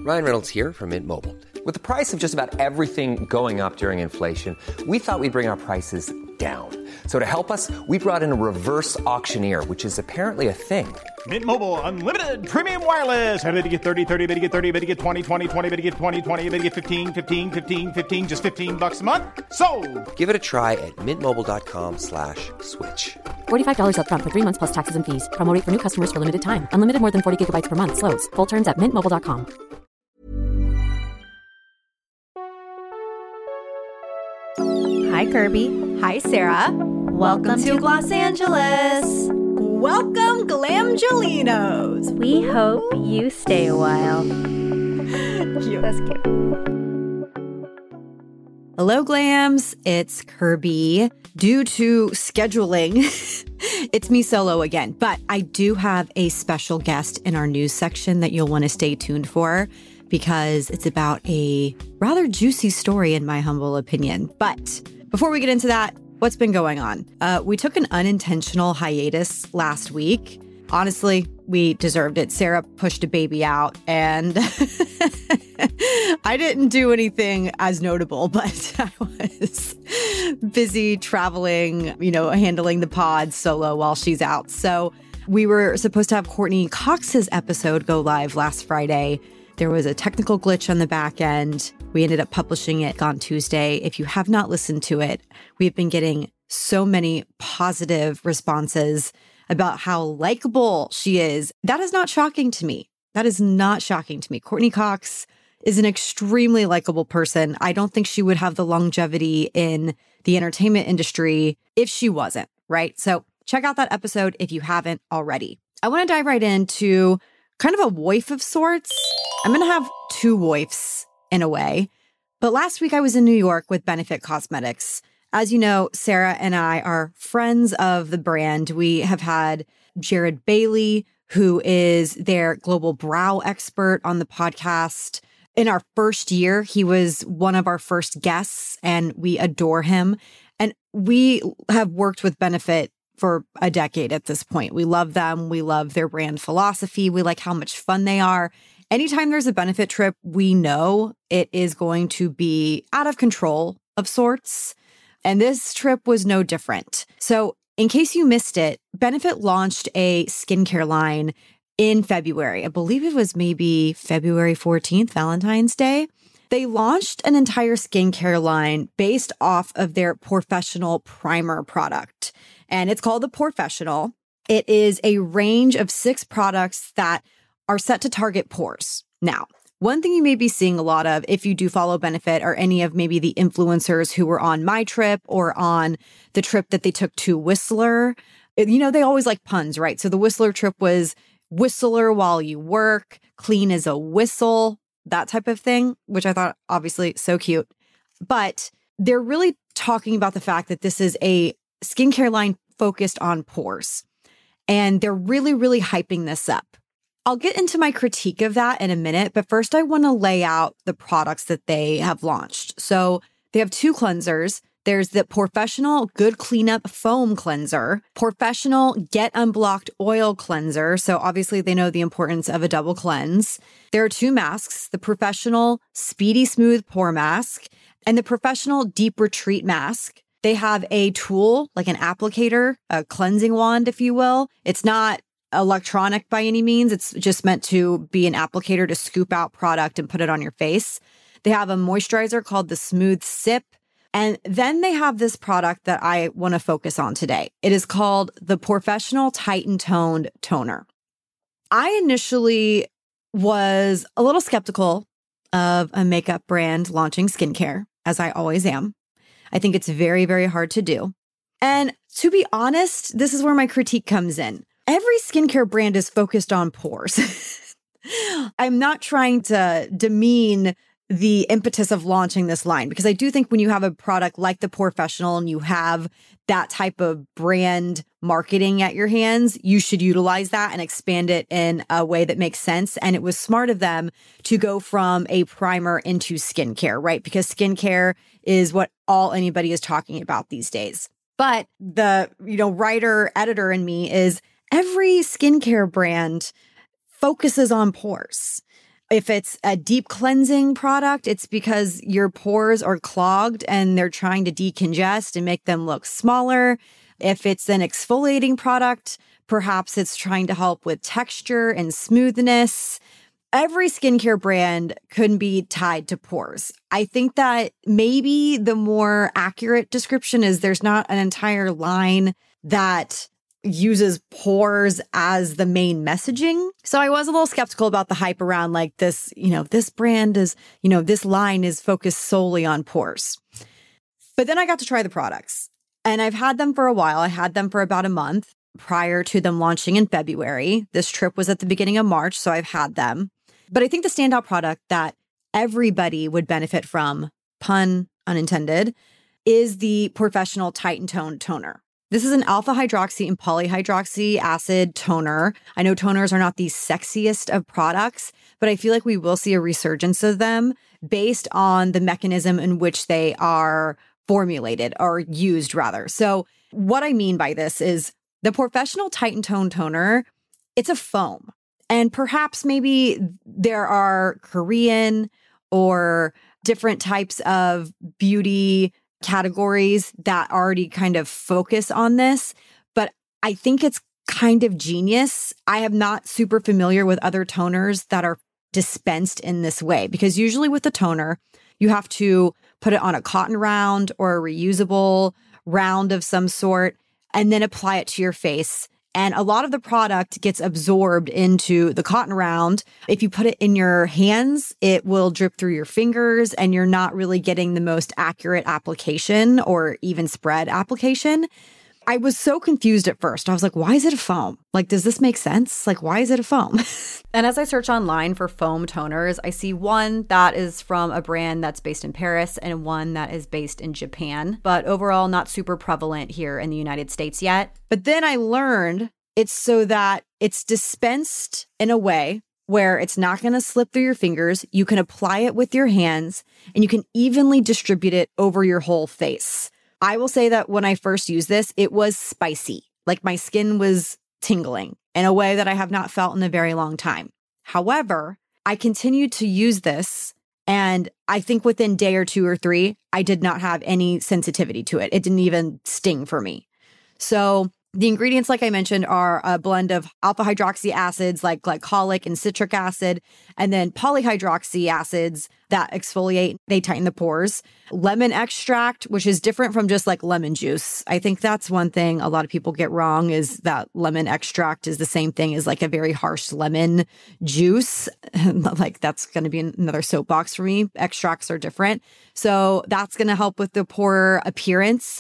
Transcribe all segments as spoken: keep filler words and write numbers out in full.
Ryan Reynolds here from Mint Mobile. With the price of just about everything going up during inflation, we thought we'd bring our prices down. So to help us, we brought in a reverse auctioneer, which is apparently a thing. Mint Mobile Unlimited Premium Wireless. How to get thirty, thirty, how to get thirty, how to get twenty, twenty, twenty, how to get twenty, twenty, how to get fifteen, fifteen, fifteen, fifteen, just fifteen bucks a month? Sold! Give it a try at mintmobile.com slash switch. forty-five dollars up front for three months plus taxes and fees. Promo rate for new customers for limited time. Unlimited more than forty gigabytes per month. Slows full terms at mint mobile dot com. Hi, Kirby. Hi, Sarah. Welcome, Welcome to, to Los Angeles. Welcome, Glamgelinos. We hope you stay a while. Cute. That's cute. Hello, Glams. It's Kirby. Due to scheduling, it's me solo again. But I do have a special guest in our news section that you'll want to stay tuned for, because it's about a rather juicy story, in my humble opinion. But before we get into that, what's been going on? Uh, we took an unintentional hiatus last week. Honestly, we deserved it. Sarah pushed a baby out, and I didn't do anything as notable, but I was busy traveling, you know, handling the pod solo while she's out. So we were supposed to have Courtney Cox's episode go live last Friday. There was a technical glitch on the back end. We ended up publishing it on Tuesday. If you have not listened to it, we've been getting so many positive responses about how likable she is. That is not shocking to me. That is not shocking to me. Courtney Cox is an extremely likable person. I don't think she would have the longevity in the entertainment industry if she wasn't, right? So check out that episode if you haven't already. I want to dive right into kind of a wife of sorts. I'm going to have two wives in a way. But last week I was in New York with Benefit Cosmetics. As you know, Sarah and I are friends of the brand. We have had Jared Bailey, who is their global brow expert, on the podcast. In our first year, he was one of our first guests, and we adore him. And we have worked with Benefit for a decade at this point. We love them. We love their brand philosophy. We like how much fun they are. Anytime there's a Benefit trip, we know it is going to be out of control of sorts. And this trip was no different. So in case you missed it, Benefit launched a skincare line in February. I believe it was maybe February fourteenth, Valentine's Day. They launched an entire skincare line based off of their Professional Primer product. And it's called the Professional. It is a range of six products that are set to target pores. Now, one thing you may be seeing a lot of if you do follow Benefit are any of maybe the influencers who were on my trip or on the trip that they took to Whistler. You know, they always like puns, right? So the Whistler trip was Whistler while you work, clean as a whistle, that type of thing, which I thought obviously so cute. But they're really talking about the fact that this is a skincare line focused on pores. And they're really, really hyping this up. I'll get into my critique of that in a minute, but first I want to lay out the products that they have launched. So they have two cleansers. There's the Professional Good Cleanup Foam Cleanser, Professional Get Unblocked Oil Cleanser. So obviously they know the importance of a double cleanse. There are two masks, the Professional Speedy Smooth Pore Mask and the Professional Deep Retreat Mask. They have a tool, like an applicator, a cleansing wand, if you will. It's not electronic by any means. It's just meant to be an applicator to scoop out product and put it on your face. They have a moisturizer called the Smooth Sip. And then they have this product that I want to focus on today. It is called the Professional Tighten Toned Toner. I initially was a little skeptical of a makeup brand launching skincare, as I always am. I think it's very, very hard to do. And to be honest, this is where my critique comes in. Every skincare brand is focused on pores. I'm not trying to demean the impetus of launching this line, because I do think when you have a product like the Professional and you have that type of brand marketing at your hands, you should utilize that and expand it in a way that makes sense. And it was smart of them to go from a primer into skincare, right? Because skincare is what all anybody is talking about these days. But the, you know, writer, editor in me is every skincare brand focuses on pores. If it's a deep cleansing product, it's because your pores are clogged and they're trying to decongest and make them look smaller. If it's an exfoliating product, perhaps it's trying to help with texture and smoothness. Every skincare brand couldn't be tied to pores. I think that maybe the more accurate description is there's not an entire line that uses pores as the main messaging. So I was a little skeptical about the hype around like this, you know, this brand is, you know, this line is focused solely on pores. But then I got to try the products and I've had them for a while. I had them for about a month prior to them launching in February. This trip was at the beginning of March, so I've had them. But I think the standout product that everybody would benefit from, pun unintended, is the Professional Tighten Tone Toner. This is an alpha hydroxy and polyhydroxy acid toner. I know toners are not the sexiest of products, but I feel like we will see a resurgence of them based on the mechanism in which they are formulated or used rather. So what I mean by this is the Professional Tighten Tone Toner, it's a foam. And perhaps maybe there are Korean or different types of beauty categories that already kind of focus on this, but I think it's kind of genius. I am not super familiar with other toners that are dispensed in this way, because usually with the toner, you have to put it on a cotton round or a reusable round of some sort, and then apply it to your face. And a lot of the product gets absorbed into the cotton round. If you put it in your hands, it will drip through your fingers and you're not really getting the most accurate application or even spread application. I was so confused at first. I was like, why is it a foam? Like, does this make sense? Like, why is it a foam? And as I search online for foam toners, I see one that is from a brand that's based in Paris and one that is based in Japan, but overall not super prevalent here in the United States yet. But then I learned it's so that it's dispensed in a way where it's not going to slip through your fingers. You can apply it with your hands and you can evenly distribute it over your whole face. I will say that when I first used this, it was spicy. Like my skin was tingling in a way that I have not felt in a very long time. However, I continued to use this, and I think within day or two or three, I did not have any sensitivity to it. It didn't even sting for me. So the ingredients, like I mentioned, are a blend of alpha hydroxy acids like glycolic and citric acid, and then polyhydroxy acids that exfoliate, they tighten the pores. Lemon extract, which is different from just like lemon juice. I think that's one thing a lot of people get wrong, is that lemon extract is the same thing as like a very harsh lemon juice. Like that's going to be another soapbox for me. Extracts are different. So that's going to help with the pore appearance.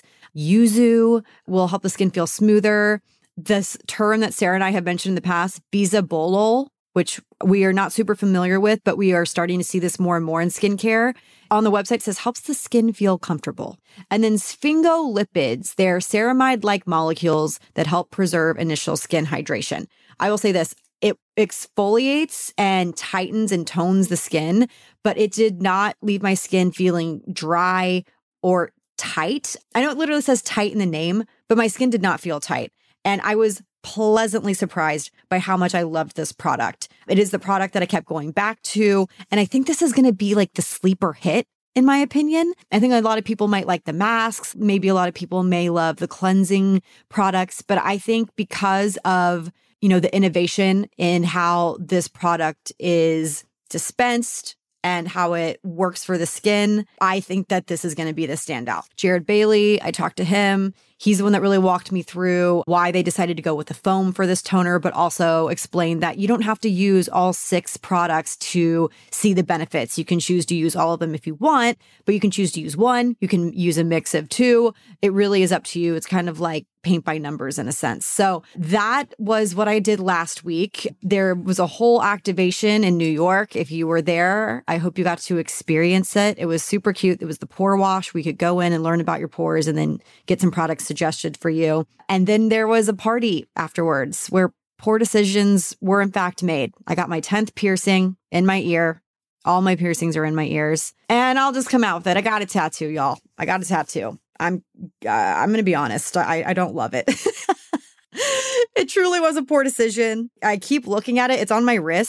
Yuzu will help the skin feel smoother. This term that Sarah and I have mentioned in the past, bisabolol, which we are not super familiar with, but we are starting to see this more and more in skincare. On the website, it says helps the skin feel comfortable. And then sphingolipids, they're ceramide-like molecules that help preserve initial skin hydration. I will say this, it exfoliates and tightens and tones the skin, but it did not leave my skin feeling dry or tight. I know it literally says tight in the name, but my skin did not feel tight. And I was pleasantly surprised by how much I loved this product. It is the product that I kept going back to. And I think this is going to be like the sleeper hit, in my opinion. I think a lot of people might like the masks. Maybe a lot of people may love the cleansing products. But I think because of, you know, the innovation in how this product is dispensed, and how it works for the skin, I think that this is going to be the standout. Jared Bailey, I talked to him. He's the one that really walked me through why they decided to go with the foam for this toner, but also explained that you don't have to use all six products to see the benefits. You can choose to use all of them if you want, but you can choose to use one. You can use a mix of two. It really is up to you. It's kind of like paint by numbers in a sense. So that was what I did last week. There was a whole activation in New York. If you were there, I hope you got to experience it. It was super cute. It was the pore wash. We could go in and learn about your pores and then get some products suggested for you. And then there was a party afterwards where pore decisions were in fact made. I got my tenth piercing in my ear. All my piercings are in my ears. And I'll just come out with it. I got a tattoo, y'all. I got a tattoo. I'm uh, I'm going to be honest. I, I don't love it. It truly was a poor decision. I keep looking at it. It's on my wrist.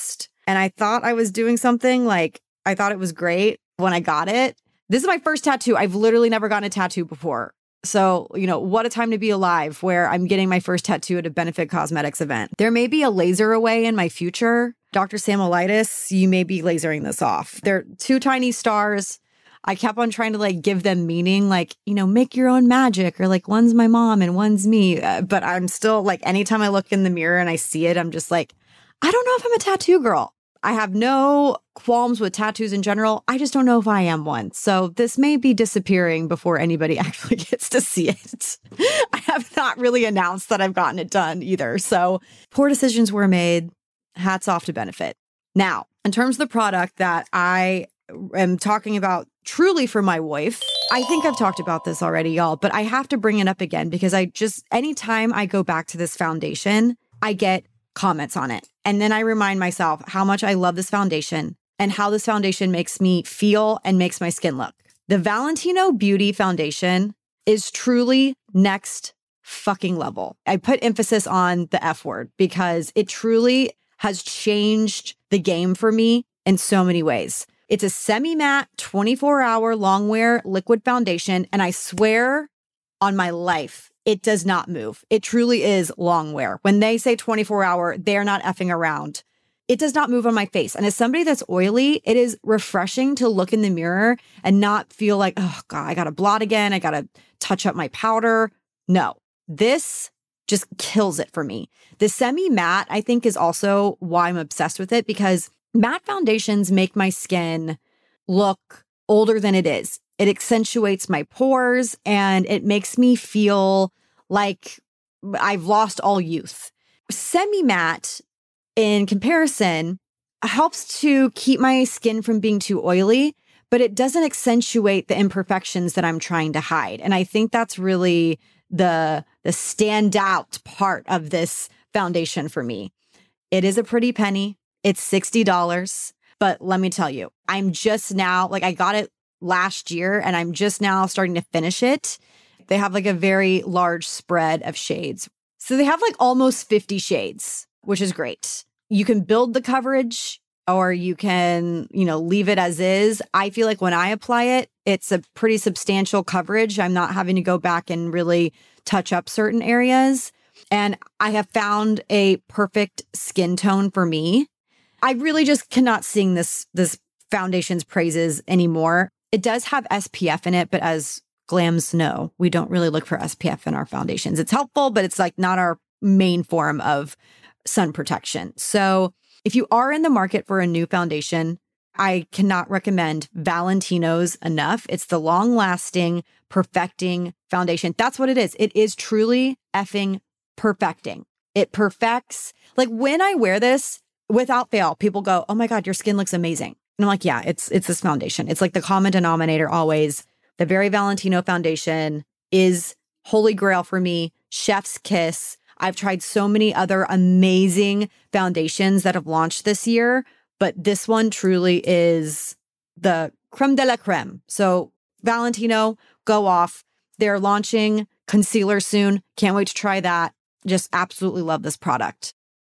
and I thought I was doing something. Like, I thought it was great when I got it. This is my first tattoo. I've literally never gotten a tattoo before. So, you know, what a time to be alive where I'm getting my first tattoo at a Benefit Cosmetics event. There may be a laser away in my future. Doctor Samuelitis, you may be lasering this off. They're two tiny stars. I kept on trying to like give them meaning, like, you know, make your own magic, or like one's my mom and one's me. Uh, but I'm still like, anytime I look in the mirror and I see it, I'm just like, I don't know if I'm a tattoo girl. I have no qualms with tattoos in general. I just don't know if I am one. So this may be disappearing before anybody actually gets to see it. I have not really announced that I've gotten it done either. So poor decisions were made. Hats off to Benefit. Now, in terms of the product that I am talking about truly for my wife, I think I've talked about this already, y'all, but I have to bring it up again because I just, anytime I go back to this foundation, I get comments on it. And then I remind myself how much I love this foundation and how this foundation makes me feel and makes my skin look. The Valentino Beauty Foundation is truly next fucking level. I put emphasis on the F word because it truly has changed the game for me in so many ways. It's a semi-matte twenty-four hour long wear liquid foundation. And I swear on my life, it does not move. It truly is long wear. When they say twenty-four hour, they're not effing around. It does not move on my face. And as somebody that's oily, it is refreshing to look in the mirror and not feel like, oh God, I got to blot again. I got to touch up my powder. No, this just kills it for me. The semi-matte, I think, is also why I'm obsessed with it, because matte foundations make my skin look older than it is. It accentuates my pores and it makes me feel like I've lost all youth. Semi-matte, in comparison, helps to keep my skin from being too oily, but it doesn't accentuate the imperfections that I'm trying to hide. And I think that's really the, the standout part of this foundation for me. It is a pretty penny. It's sixty dollars. But let me tell you, I'm just now, like I got it last year and I'm just now starting to finish it. They have like a very large spread of shades. So they have like almost fifty shades, which is great. You can build the coverage or you can, you know, leave it as is. I feel like when I apply it, it's a pretty substantial coverage. I'm not having to go back and really touch up certain areas. And I have found a perfect skin tone for me. I really just cannot sing this, this foundation's praises anymore. It does have S P F in it, but as glams know, we don't really look for S P F in our foundations. It's helpful, but it's like not our main form of sun protection. So if you are in the market for a new foundation, I cannot recommend Valentino's enough. It's the long-lasting, perfecting foundation. That's what it is. It is truly effing perfecting. It perfects. Like when I wear this, without fail, people go, oh my God, your skin looks amazing. And I'm like, yeah, it's it's this foundation. It's like the common denominator always. The Very Valentino foundation is holy grail for me. Chef's kiss. I've tried so many other amazing foundations that have launched this year, but this one truly is the creme de la creme. So Valentino, go off. They're launching concealer soon. Can't wait to try that. Just absolutely love this product.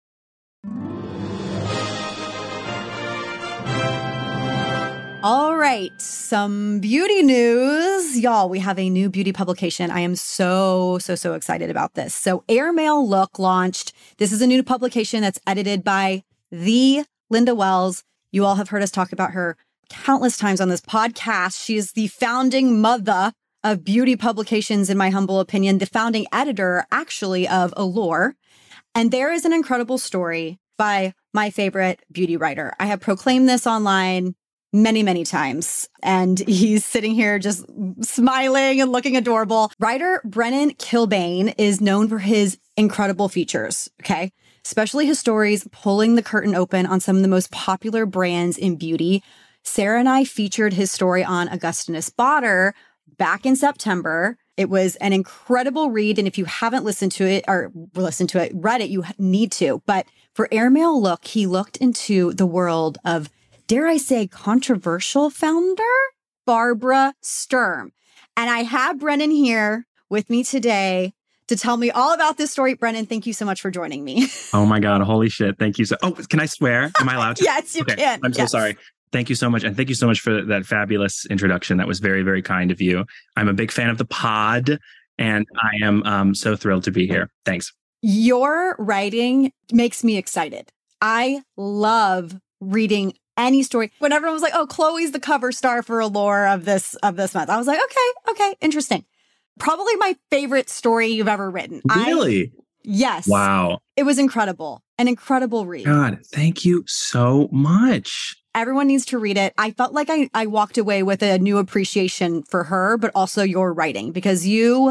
All right, some beauty news. Y'all, we have a new beauty publication. I am so, so, so excited about this. So Airmail Look launched. This is a new publication that's edited by the Linda Wells. You all have heard us talk about her countless times on this podcast. She is the founding mother of beauty publications, in my humble opinion, the founding editor, actually, of Allure. And there is an incredible story by my favorite beauty writer. I have proclaimed this online many, many times. And he's sitting here just smiling and looking adorable. Writer Brennan Kilbane is known for his incredible features, okay? Especially his stories pulling the curtain open on some of the most popular brands in beauty. Sarah and I featured his story on Augustinus Bader back in September. It was an incredible read. And if you haven't listened to it or listened to it, read it, you need to. But for Airmail Look, he looked into the world of, dare I say, controversial founder, Barbara Sturm. And I have Brennan here with me today to tell me all about this story. Brennan, thank you so much for joining me. Oh my God. Holy shit. Thank you. So, oh, can I swear? Am I allowed to? Yes, you okay. can. I'm so yes. sorry. Thank you so much. And thank you so much for that fabulous introduction. That was very, very kind of you. I'm a big fan of the pod, and I am um, so thrilled to be here. Thanks. Your writing makes me excited. I love reading any story. When everyone was like, oh, Chloe's the cover star for Allure of this of this month, I was like, okay, okay, interesting. Probably my favorite story you've ever written. Really? I, yes. Wow. It was incredible. An incredible read. God, thank you so much. Everyone needs to read it. I felt like I, I walked away with a new appreciation for her, but also your writing, because you,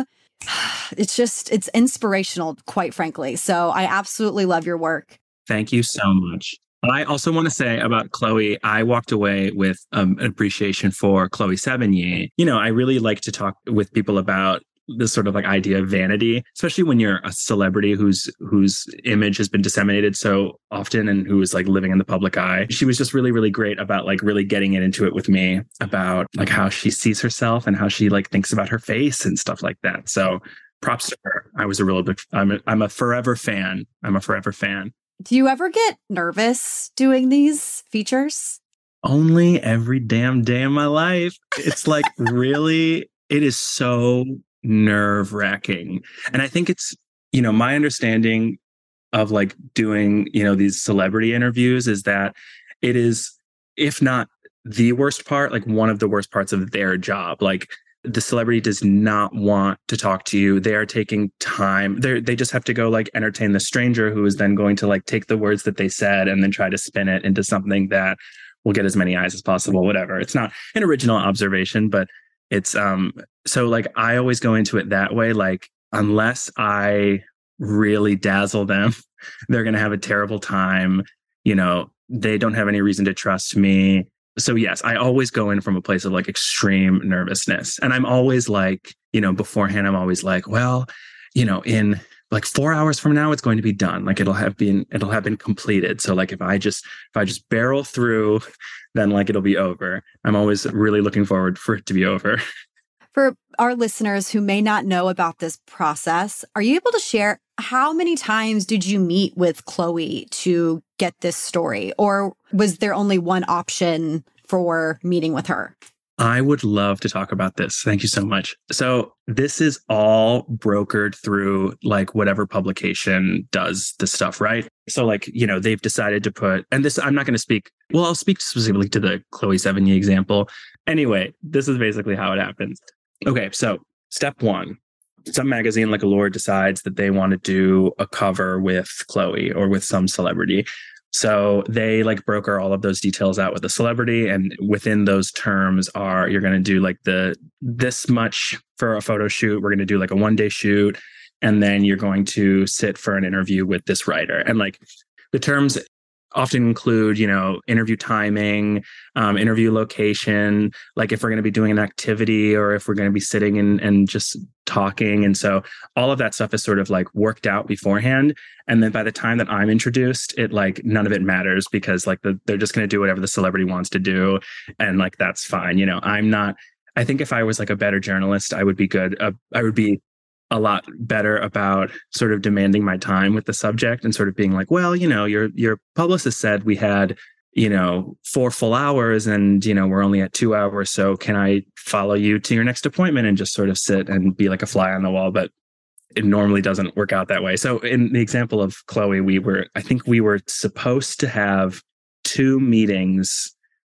it's just, it's inspirational, quite frankly. So I absolutely love your work. Thank you so much. I also want to say about Chloe, I walked away with um, an appreciation for Chloe Sevigny. You know, I really like to talk with people about this sort of like idea of vanity, especially when you're a celebrity whose whose image has been disseminated so often and who is like living in the public eye. She was just really, really great about like really getting it into it with me about like how she sees herself and how she like thinks about her face and stuff like that. So props to her. I was a real big, I'm a, I'm a forever fan. I'm a forever fan. Do you ever get nervous doing these features? Only every damn day of my life. It's like really, it is so nerve wracking. And I think it's, you know, my understanding of like doing, you know, these celebrity interviews is that it is, if not the worst part, like one of the worst parts of their job. Like the celebrity does not want to talk to you. They are taking time. They they just have to go like entertain the stranger who is then going to like take the words that they said and then try to spin it into something that will get as many eyes as possible, whatever. It's not an original observation, but it's um so like I always go into it that way. Like unless I really dazzle them, they're going to have a terrible time. You know, they don't have any reason to trust me. So yes, I always go in from a place of like extreme nervousness. And I'm always like, you know, beforehand, I'm always like, well, you know, in like four hours from now, it's going to be done. Like it'll have been, it'll have been completed. So like if I just, if I just barrel through, then like it'll be over. I'm always really looking forward for it to be over. For our listeners who may not know about this process, are you able to share how many times did you meet with Chloe to get this story? Or was there only one option for meeting with her? I would love to talk about this. Thank you so much. So this is all brokered through like whatever publication does the stuff, right? So like, you know, they've decided to put, and this, I'm not going to speak, well, I'll speak specifically to the Chloe Sevigny example. Anyway, this is basically how it happens. Okay, so step one, some magazine like Allure decides that they want to do a cover with Chloe or with some celebrity. So they like broker all of those details out with the celebrity. And within those terms are, you're going to do like the, this much for a photo shoot. We're going to do like a one day shoot. And then you're going to sit for an interview with this writer. And like the terms often include, you know, interview timing, um, interview location, like if we're going to be doing an activity or if we're going to be sitting and, and just talking. And so all of that stuff is sort of like worked out beforehand. And then by the time that I'm introduced, it like none of it matters because like the, they're just going to do whatever the celebrity wants to do. And like, that's fine. You know, I'm not, I think if I was like a better journalist, I would be good. Uh, I would be a lot better about sort of demanding my time with the subject and sort of being like, well, you know, your your publicist said we had, you know, four full hours and, you know, we're only at two hours. So can I follow you to your next appointment and just sort of sit and be like a fly on the wall? But it normally doesn't work out that way. So in the example of Chloe, we were, I think we were supposed to have two meetings,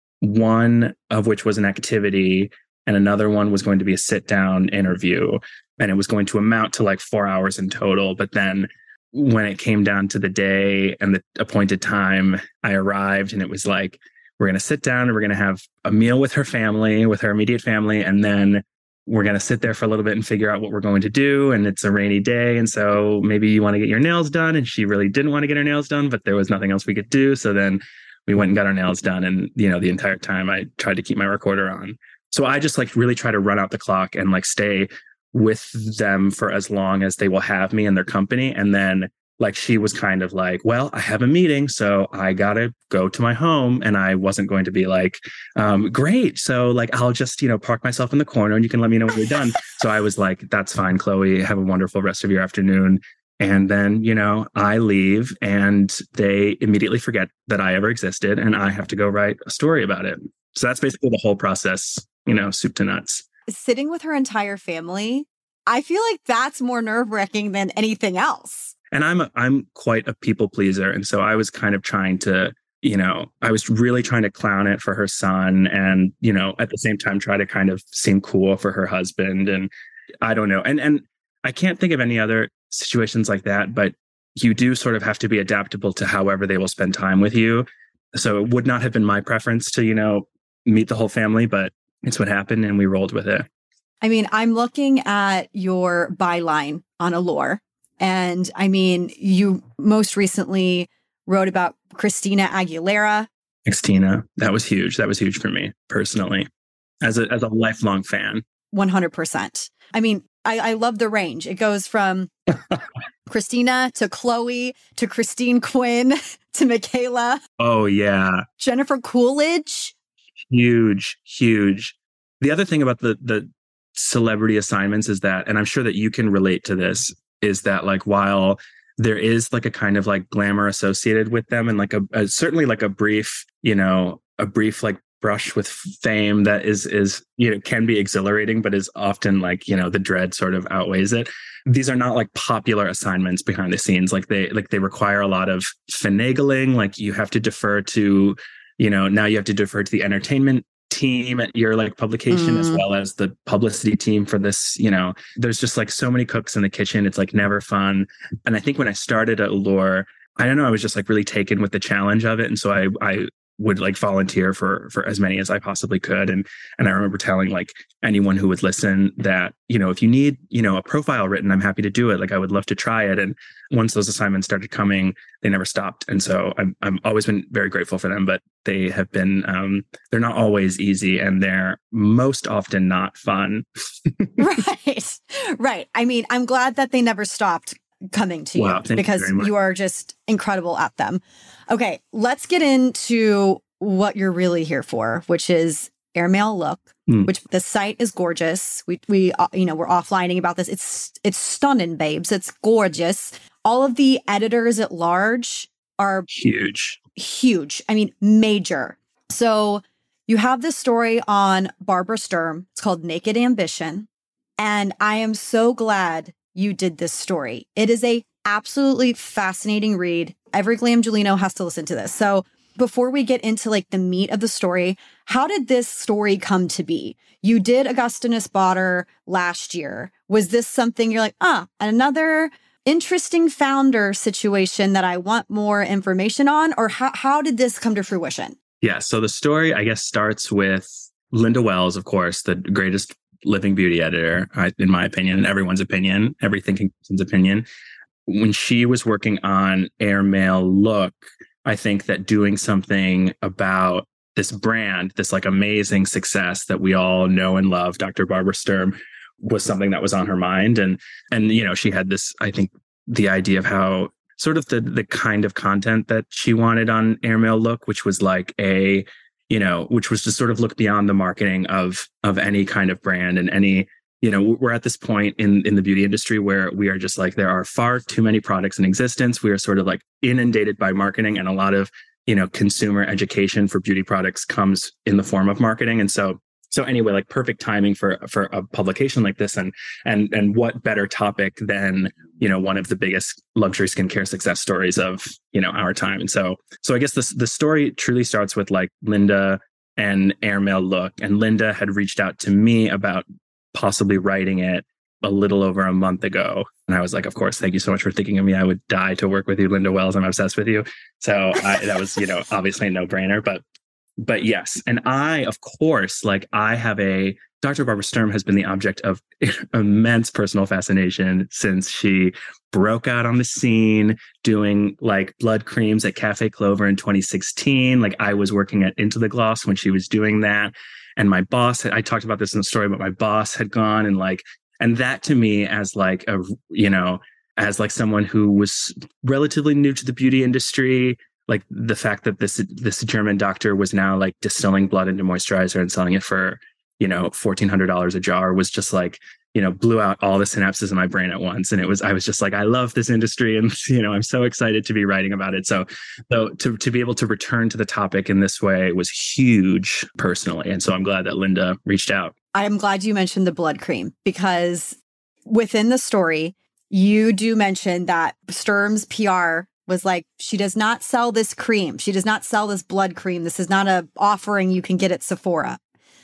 one of which was an activity and another one was going to be a sit down interview. And it was going to amount to like four hours in total. But then when it came down to the day and the appointed time, I arrived and it was like, we're going to sit down and we're going to have a meal with her family, with her immediate family. And then we're going to sit there for a little bit and figure out what we're going to do. And it's a rainy day. And so maybe you want to get your nails done. And she really didn't want to get her nails done, but there was nothing else we could do. So then we went and got our nails done. And, you know, the entire time I tried to keep my recorder on. So I just like really try to run out the clock and like stay with them for as long as they will have me in their company. And then like she was kind of like, well, I have a meeting, so I gotta go to my home. And I wasn't going to be like, um, great. So like, I'll just, you know, park myself in the corner and you can let me know when you're done. So I was like, that's fine, Chloe, have a wonderful rest of your afternoon. And then, you know, I leave and they immediately forget that I ever existed and I have to go write a story about it. So that's basically the whole process, you know, soup to nuts. Sitting with her entire family, I feel like that's more nerve-wracking than anything else. And I'm a, I'm quite a people pleaser. And so I was kind of trying to, you know, I was really trying to clown it for her son and, you know, at the same time, try to kind of seem cool for her husband. And I don't know. And, and I can't think of any other situations like that, but you do sort of have to be adaptable to however they will spend time with you. So it would not have been my preference to, you know, meet the whole family, but it's what happened and we rolled with it. I mean, I'm looking at your byline on Allure. And I mean, you most recently wrote about Christina Aguilera. Christina, that was huge. That was huge for me personally, as a as a lifelong fan. one hundred percent. I mean, I, I love the range. It goes from Christina to Chloe to Christine Quinn to Michaela. Oh, yeah. Jennifer Coolidge. Huge, huge. The other thing about the the celebrity assignments is that, and I'm sure that you can relate to this, is that like while there is like a kind of like glamour associated with them and like a, a certainly like a brief, you know, a brief like brush with fame that is is you know can be exhilarating, but is often like, you know, the dread sort of outweighs it. These are not like popular assignments behind the scenes. Like they like they require a lot of finagling. Like you have to defer to, you know, now you have to defer to the entertainment team at your like publication, mm. as well as the publicity team for this. You know, there's just like so many cooks in the kitchen. It's like never fun. And I think when I started at Allure, I don't know, I was just like really taken with the challenge of it. And so I I would like volunteer for for as many as I possibly could. And and I remember telling like anyone who would listen that, you know, if you need, you know, a profile written, I'm happy to do it. Like I would love to try it. And once those assignments started coming, they never stopped. And so I'm I'm always been very grateful for them, but they have been um they're not always easy and they're most often not fun. Right. Right. I mean, I'm glad that they never stopped coming to wow, you because you, you are just incredible at them. Okay, let's get into what you're really here for, which is Airmail Look, mm. which the site is gorgeous. We we uh, you know, we're offlining about this. It's it's stunning, babes. It's gorgeous. All of the editors at large are huge. Huge. I mean, major. So you have this story on Barbara Sturm. It's called Naked Ambition, and I am so glad you did this story. It is a absolutely fascinating read. Every Glamgelino has to listen to this. So before we get into like the meat of the story, how did this story come to be? You did Augustinus Bader last year. Was this something you're like, ah, another interesting founder situation that I want more information on? Or how, how did this come to fruition? Yeah. So the story, I guess, starts with Linda Wells, of course, the greatest living beauty editor, in my opinion, and everyone's opinion, every thinking person's opinion. When she was working on Airmail Look, I think that doing something about this brand, this like amazing success that we all know and love, Doctor Barbara Sturm, was something that was on her mind. And, and, you know, she had this, I think, the idea of how sort of the, the kind of content that she wanted on Airmail Look, which was like a, you know, which was to sort of look beyond the marketing of, of any kind of brand and any, you know, we're at this point in, in the beauty industry where we are just like, there are far too many products in existence. We are sort of like inundated by marketing, and a lot of, you know, consumer education for beauty products comes in the form of marketing. And so, so anyway, like perfect timing for, for a publication like this. And, and, and what better topic than, you know, one of the biggest luxury skincare success stories of, you know, our time. And so, so I guess this, the story truly starts with like Linda and Airmail Look, and Linda had reached out to me about possibly writing it a little over a month ago. And I was like, of course, thank you so much for thinking of me. I would die to work with you, Linda Wells. I'm obsessed with you. So I, that was, you know, obviously a no brainer, but, but yes. And I, of course, like I have a, Doctor Barbara Sturm has been the object of immense personal fascination since she broke out on the scene doing like blood creams at Cafe Clover in twenty sixteen. Like I was working at Into the Gloss when she was doing that. And my boss, had, I talked about this in the story, but my boss had gone and like, and that to me as like a, you know, as like someone who was relatively new to the beauty industry, like the fact that this this German doctor was now like distilling blood into moisturizer and selling it for, you know, fourteen hundred dollars a jar was just like, you know, blew out all the synapses in my brain at once. And it was, I was just like, I love this industry. And, you know, I'm so excited to be writing about it. So, so to, to be able to return to the topic in this way was huge personally. And so I'm glad that Linda reached out. I'm glad you mentioned the blood cream, because within the story, you do mention that Sturm's P R was like, she does not sell this cream. She does not sell this blood cream. This is not a offering you can get at Sephora.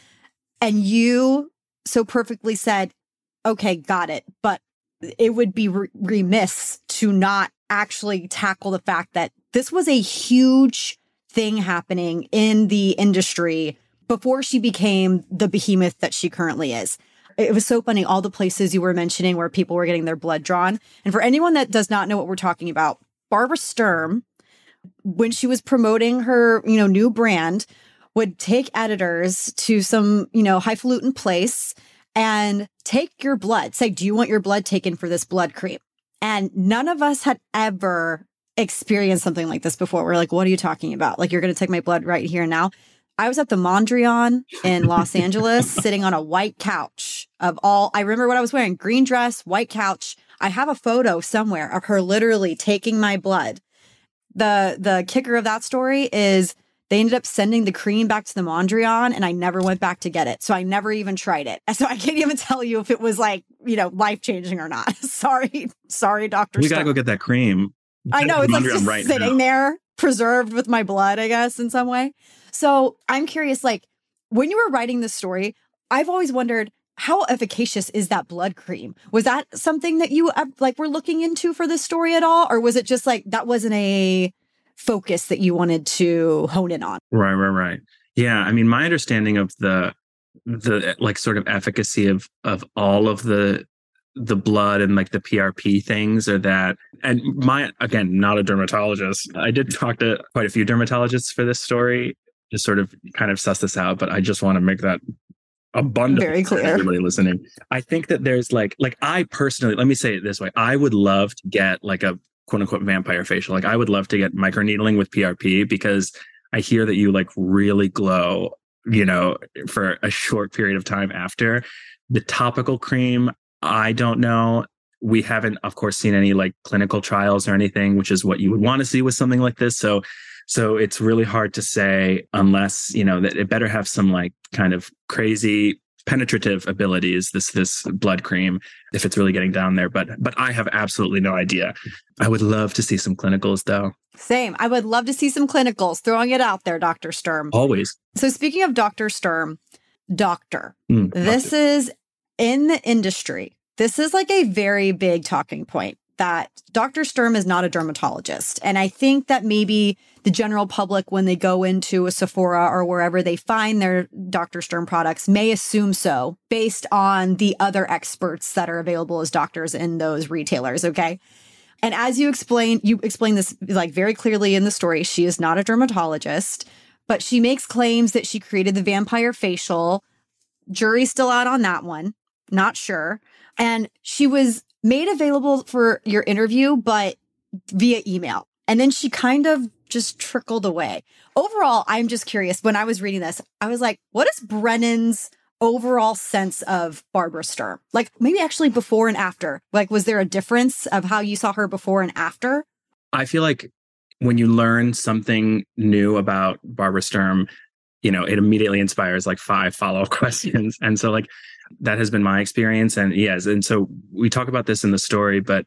And you so perfectly said, okay, got it. But it would be re- remiss to not actually tackle the fact that this was a huge thing happening in the industry before she became the behemoth that she currently is. It was so funny, all the places you were mentioning where people were getting their blood drawn. And for anyone that does not know what we're talking about, Barbara Sturm, when she was promoting her, you know, new brand, would take editors to some, you know, highfalutin place and take your blood, say, do you want your blood taken for this blood cream? And none of us had ever experienced something like this before. We're like, what are you talking about? Like, you're going to take my blood right here and now? I was at the Mondrian in Los Angeles, sitting on a white couch of all, I remember what I was wearing, green dress, white couch. I have a photo somewhere of her literally taking my blood. The, the kicker of that story is they ended up sending the cream back to the Mondrian, and I never went back to get it. So I never even tried it. So I can't even tell you if it was like, you know, life-changing or not. sorry. Sorry, Doctor We got to go get that cream. I know. It's like just right sitting now. there, preserved with my blood, I guess, in some way. So I'm curious, like, when you were writing this story, I've always wondered, how efficacious is that blood cream? Was that something that you like were looking into for this story at all? Or was it just like, that wasn't a focus that you wanted to hone in on? Right, right, right. Yeah. I mean, my understanding of the, the like sort of efficacy of, of all of the, the blood and like the P R P things are that, and my, again, not a dermatologist. I did talk to quite a few dermatologists for this story to sort of kind of suss this out, but I just want to make that abundant. Very clear. Everybody listening. I think that there's like, like I personally, let me say it this way. I would love to get like a quote unquote vampire facial. Like I would love to get microneedling with P R P, because I hear that you like really glow, you know, for a short period of time after. The topical cream, I don't know. We haven't, of course, seen any like clinical trials or anything, which is what you would want to see with something like this. So, so it's really hard to say unless, you know, that it better have some like kind of crazy penetrative abilities, this this blood cream, if it's really getting down there. But but I have absolutely no idea. I would love to see some clinicals though. Same. I would love to see some clinicals. Throwing it out there, Doctor Sturm. Always. So speaking of Doctor Sturm, doctor, Mm, this doctor. is in the industry. This is like a very big talking point that Doctor Sturm is not a dermatologist. And I think that maybe the general public, when they go into a Sephora or wherever they find their Doctor Sturm products, may assume so based on the other experts that are available as doctors in those retailers. Okay. And as you explain, you explain this like very clearly in the story. She is not a dermatologist, but she makes claims that she created the vampire facial. Jury's still out on that one. Not sure. And she was made available for your interview, but via email. And then she kind of just trickled away. Overall, I'm just curious. When I was reading this, I was like, what is Brennan's overall sense of Barbara Sturm? Like maybe actually before and after. Like, was there a difference of how you saw her before and after? I feel like when you learn something new about Barbara Sturm, you know, it immediately inspires like five follow-up questions. And so like, that has been my experience. And yes, and so we talk about this in the story, but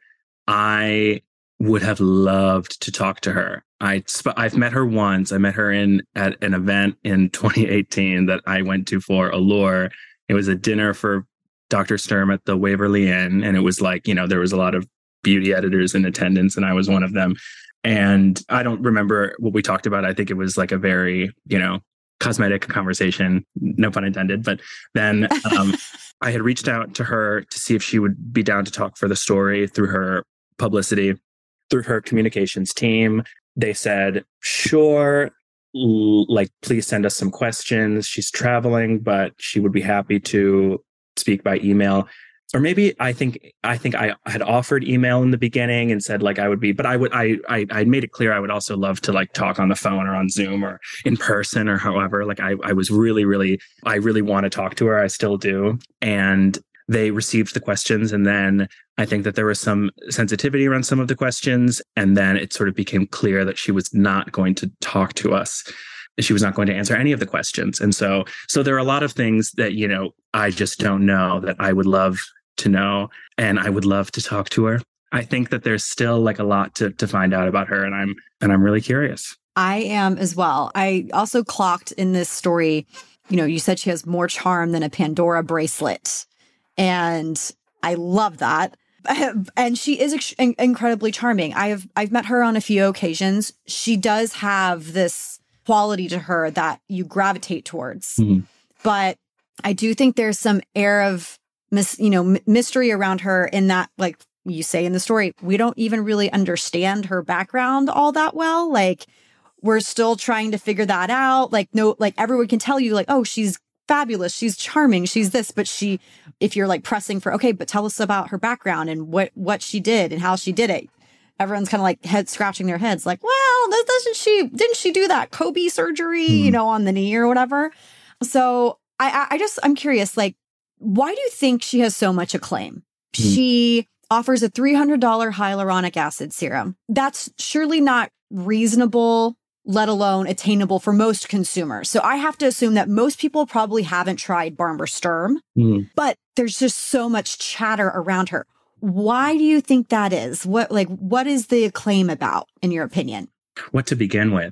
I would have loved to talk to her. I sp- I've met her once. I met her in at an event in twenty eighteen that I went to for Allure. It was a dinner for Doctor Sturm at the Waverly Inn. And it was like, you know, there was a lot of beauty editors in attendance and I was one of them. And I don't remember what we talked about. I think it was like a very, you know, cosmetic conversation, no pun intended. But then um, I had reached out to her to see if she would be down to talk for the story through her publicity, through her communications team. They said, sure, l- like, please send us some questions. She's traveling, but she would be happy to speak by email. or maybe I think I think I had offered email in the beginning and said like I would be, but I would I I I made it clear I would also love to like talk on the phone or on Zoom or in person or however. Like I I was really really I really want to talk to her. I still do. And they received the questions, and then I think that there was some sensitivity around some of the questions, and then it sort of became clear that she was not going to talk to us. She was not going to answer any of the questions. And so so there are a lot of things that, you know, I just don't know that I would love to know, and I would love to talk to her. I think that there's still like a lot to to find out about her, and I'm and I'm really curious. I am as well. I also clocked in this story, you know, you said she has more charm than a Pandora bracelet. And I love that. And she is ex- incredibly charming. I've I've met her on a few occasions. She does have this quality to her that you gravitate towards. Mm-hmm. But I do think there's some air of mis- you know, m- mystery around her in that, like you say in the story, we don't even really understand her background all that well. Like, we're still trying to figure that out. Like, no, like everyone can tell you like, oh, she's fabulous, she's charming, she's this, but she, if you're like pressing for, okay, but tell us about her background and what, what she did and how she did it. Everyone's kind of like head scratching their heads like, well, doesn't she, didn't she do that Kobe surgery, mm. you know, on the knee or whatever? So I, I just, I'm curious, like, why do you think she has so much acclaim? Mm. She offers a three hundred dollars hyaluronic acid serum. That's surely not reasonable, let alone attainable for most consumers. So I have to assume that most people probably haven't tried Barbara Sturm, mm. but there's just so much chatter around her. Why do you think that is? What, like, what is the acclaim about, in your opinion? What to begin with?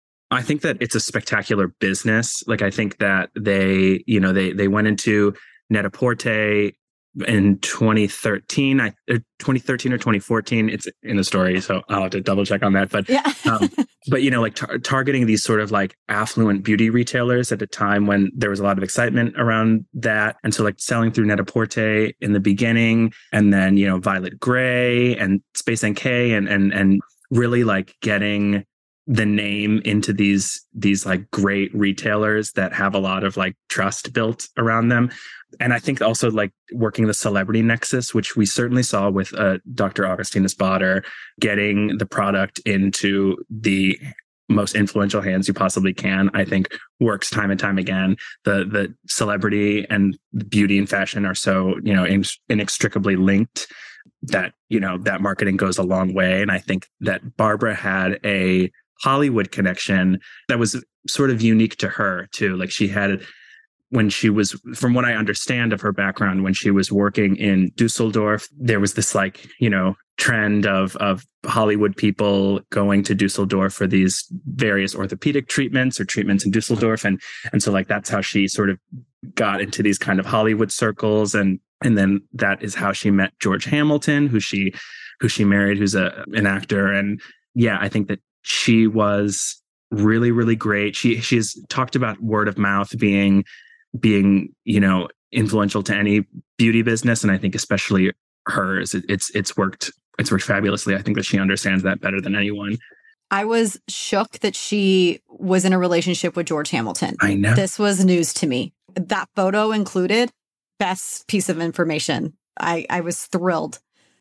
I think that it's a spectacular business. Like, I think that they, you know, they, they went into Net-a-Porter in twenty thirteen, I, twenty thirteen or twenty fourteen. It's in the story, so I'll have to double check on that. But, yeah. um, but you know, like tar- targeting these sort of like affluent beauty retailers at a time when there was a lot of excitement around that, and so like selling through Net-a-Porter in the beginning, and then you know Violet Grey and Space N K, and and and really like getting the name into these these like great retailers that have a lot of like trust built around them. And I think also like working the celebrity nexus, which we certainly saw with uh, Doctor Augustinus Bader, getting the product into the most influential hands you possibly can, I think works time and time again. The the celebrity and beauty and fashion are so, you know, in, inextricably linked that, you know, that marketing goes a long way. And I think that Barbara had a Hollywood connection that was sort of unique to her too. Like she had, when she was, from what I understand of her background, when she was working in Dusseldorf, there was this like, you know, trend of of Hollywood people going to Dusseldorf for these various orthopedic treatments or treatments in Dusseldorf. And and so like that's how she sort of got into these kind of Hollywood circles. And and then that is how she met George Hamilton, who she who she married, who's a an actor. And yeah, I think that she was really, really great. She she's talked about word of mouth being being, you know, influential to any beauty business. And I think especially hers, it, it's it's worked it's worked fabulously. I think that she understands that better than anyone. I was shook that she was in a relationship with George Hamilton. I know. This was news to me. That photo included, best piece of information. I, I was thrilled.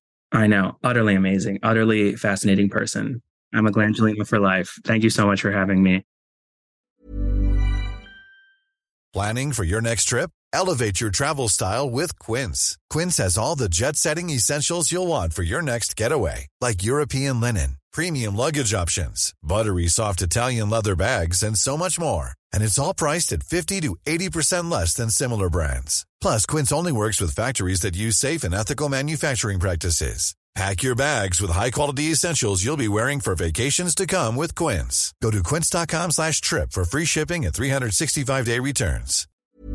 I know. Utterly amazing. Utterly fascinating person. I'm a Glangelina for life. Thank you so much for having me. Planning for your next trip? Elevate your travel style with Quince. Quince has all the jet-setting essentials you'll want for your next getaway, like European linen, premium luggage options, buttery soft Italian leather bags, and so much more. And it's all priced at fifty to eighty percent less than similar brands. Plus, Quince only works with factories that use safe and ethical manufacturing practices. Pack your bags with high-quality essentials you'll be wearing for vacations to come with Quince. Go to quince.com slash trip for free shipping and three sixty-five day returns.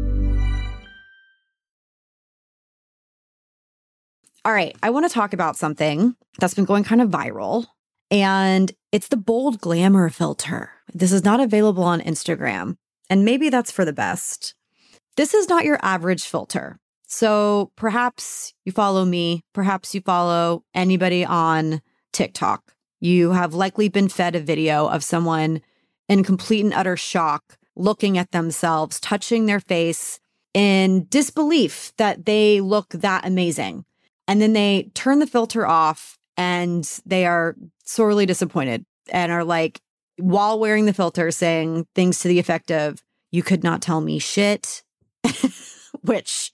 All right, I want to talk about something that's been going kind of viral, and it's the bold glamour filter. This is not available on Instagram, and maybe that's for the best. This is not your average filter. So perhaps you follow me, perhaps you follow anybody on TikTok. You have likely been fed a video of someone in complete and utter shock, looking at themselves, touching their face, in disbelief that they look that amazing. And then they turn the filter off and they are sorely disappointed and are like, while wearing the filter, saying things to the effect of, "You could not tell me shit," which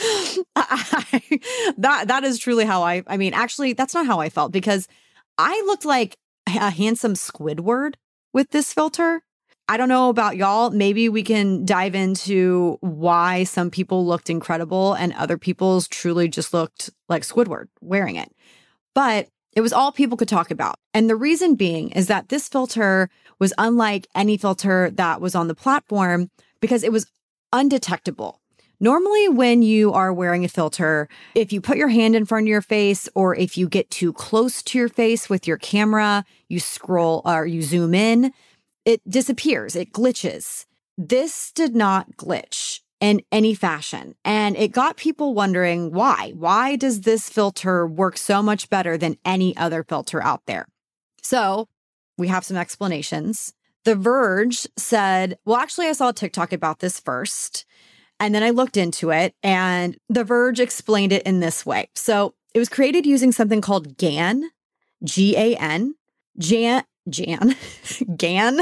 I, that that is truly how I, I mean, actually, that's not how I felt, because I looked like a handsome Squidward with this filter. I don't know about y'all. Maybe we can dive into why some people looked incredible and other people's truly just looked like Squidward wearing it. But it was all people could talk about. And the reason being is that this filter was unlike any filter that was on the platform because it was undetectable. Normally, when you are wearing a filter, if you put your hand in front of your face or if you get too close to your face with your camera, you scroll or you zoom in, it disappears, it glitches. This did not glitch in any fashion. And it got people wondering why. Why does this filter work so much better than any other filter out there? So we have some explanations. The Verge said, well, actually, I saw a TikTok about this first. And then I looked into it, and The Verge explained it in this way. So it was created using something called GAN, G A N, Jan, Jan, GAN.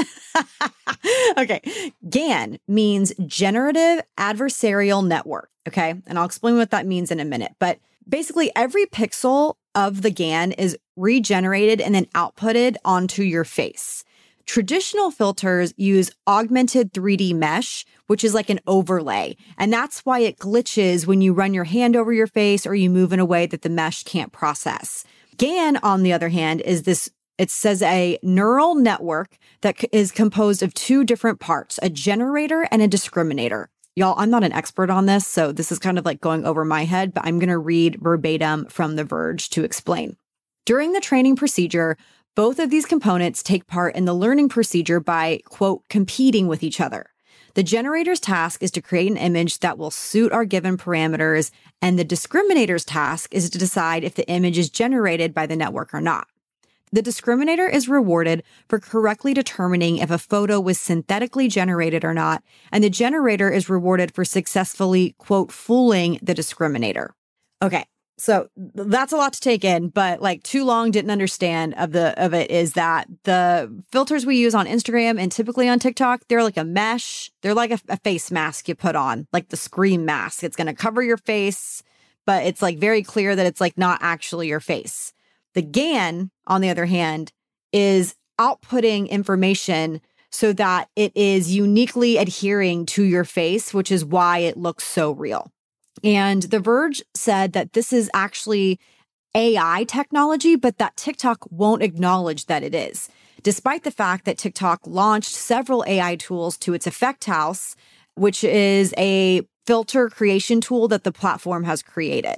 Okay. GAN means Generative Adversarial Network. Okay. And I'll explain what that means in a minute. But basically, every pixel of the GAN is regenerated and then outputted onto your face. Traditional filters use augmented three D mesh, which is like an overlay. And that's why it glitches when you run your hand over your face or you move in a way that the mesh can't process. GAN, on the other hand, is this, it says a neural network that is composed of two different parts, a generator and a discriminator. Y'all, I'm not an expert on this, so this is kind of like going over my head, but I'm going to read verbatim from The Verge to explain. During the training procedure, both of these components take part in the learning procedure by, quote, competing with each other. The generator's task is to create an image that will suit our given parameters, and the discriminator's task is to decide if the image is generated by the network or not. The discriminator is rewarded for correctly determining if a photo was synthetically generated or not, and the generator is rewarded for successfully, quote, fooling the discriminator. Okay. So that's a lot to take in, but like too long didn't understand of the of it is that the filters we use on Instagram and typically on TikTok, they're like a mesh. They're like a, a face mask you put on, like the Scream mask. It's going to cover your face, but it's like very clear that it's like not actually your face. The GAN, on the other hand, is outputting information so that it is uniquely adhering to your face, which is why it looks so real. And The Verge said that this is actually A I technology, but that TikTok won't acknowledge that it is, despite the fact that TikTok launched several A I tools to its Effect House, which is a filter creation tool that the platform has created.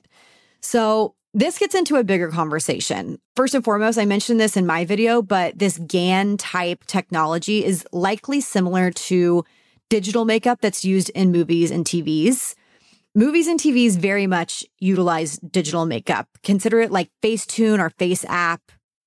So this gets into a bigger conversation. First and foremost, I mentioned this in my video, but this GAN type technology is likely similar to digital makeup that's used in movies and T Vs. Movies and T Vs very much utilize digital makeup. Consider it like Facetune or Face App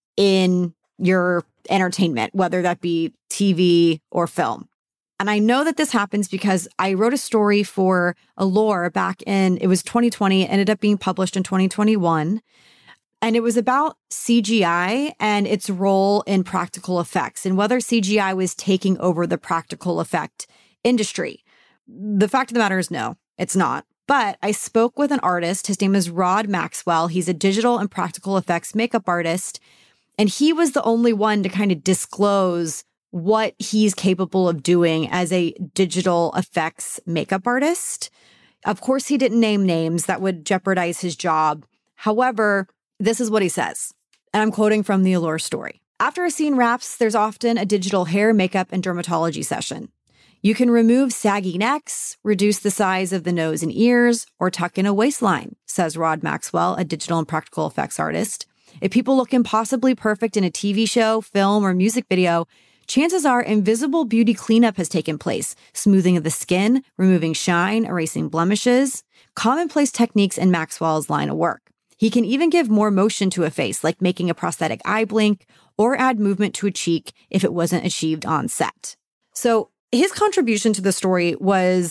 in your entertainment, whether that be T V or film. And I know that this happens because I wrote a story for Allure back in, it was twenty twenty, it ended up being published in twenty twenty-one. And it was about C G I and its role in practical effects and whether C G I was taking over the practical effect industry. The fact of the matter is no, it's not. But I spoke with an artist. His name is Rod Maxwell. He's a digital and practical effects makeup artist. And he was the only one to kind of disclose what he's capable of doing as a digital effects makeup artist. Of course, he didn't name names that would jeopardize his job. However, this is what he says. And I'm quoting from the Allure story. After a scene wraps, there's often a digital hair, makeup, and dermatology session. You can remove saggy necks, reduce the size of the nose and ears, or tuck in a waistline, says Rod Maxwell, a digital and practical effects artist. If people look impossibly perfect in a T V show, film, or music video, chances are invisible beauty cleanup has taken place, smoothing of the skin, removing shine, erasing blemishes, commonplace techniques in Maxwell's line of work. He can even give more motion to a face, like making a prosthetic eye blink, or add movement to a cheek if it wasn't achieved on set. So his contribution to the story was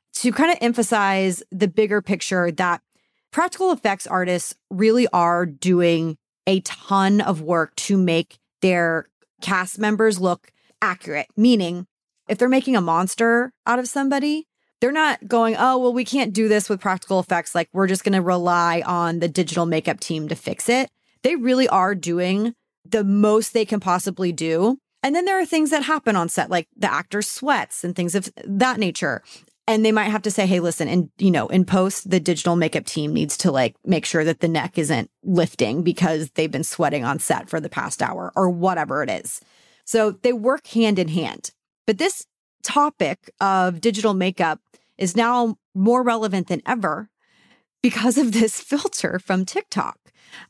to kind of emphasize the bigger picture that practical effects artists really are doing a ton of work to make their cast members look accurate. Meaning, if they're making a monster out of somebody, they're not going, oh, well, we can't do this with practical effects. Like, we're just going to rely on the digital makeup team to fix it. They really are doing the most they can possibly do. And then there are things that happen on set, like the actor sweats and things of that nature. And they might have to say, hey, listen, and you know, in post, the digital makeup team needs to like make sure that the neck isn't lifting because they've been sweating on set for the past hour or whatever it is. So they work hand in hand. But this topic of digital makeup is now more relevant than ever because of this filter from TikTok.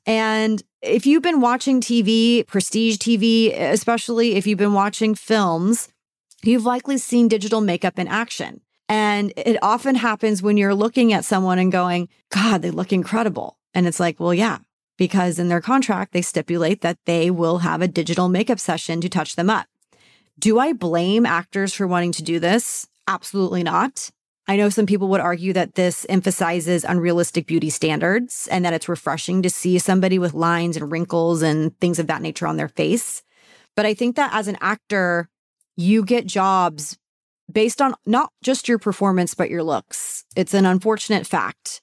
And if you've been watching T V, prestige T V, especially if you've been watching films, you've likely seen digital makeup in action. And it often happens when you're looking at someone and going, God, they look incredible. And it's like, well, yeah, because in their contract, they stipulate that they will have a digital makeup session to touch them up. Do I blame actors for wanting to do this? Absolutely not. I know some people would argue that this emphasizes unrealistic beauty standards and that it's refreshing to see somebody with lines and wrinkles and things of that nature on their face. But I think that as an actor, you get jobs based on not just your performance, but your looks. It's an unfortunate fact.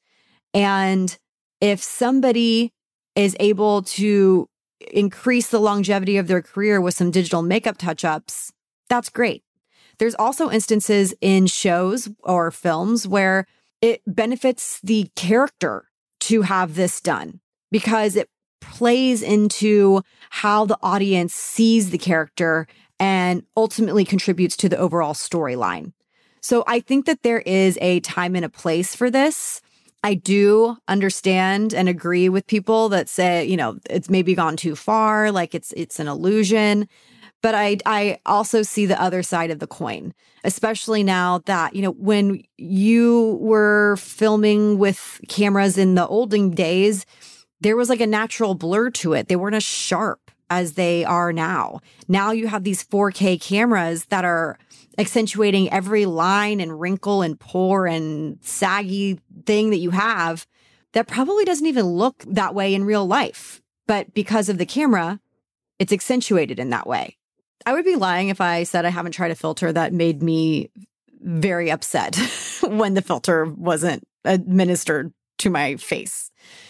And if somebody is able to increase the longevity of their career with some digital makeup touch-ups, that's great. There's also instances in shows or films where it benefits the character to have this done because it plays into how the audience sees the character and ultimately contributes to the overall storyline. So I think that there is a time and a place for this. I do understand and agree with people that say, you know, it's maybe gone too far, like it's it's an illusion. But I I also see the other side of the coin, especially now that, you know, when you were filming with cameras in the olden days, there was like a natural blur to it. They weren't as sharp as they are now. Now you have these four K cameras that are accentuating every line and wrinkle and pore and saggy thing that you have that probably doesn't even look that way in real life. But because of the camera, it's accentuated in that way. I would be lying if I said I haven't tried a filter that made me very upset when the filter wasn't administered to my face.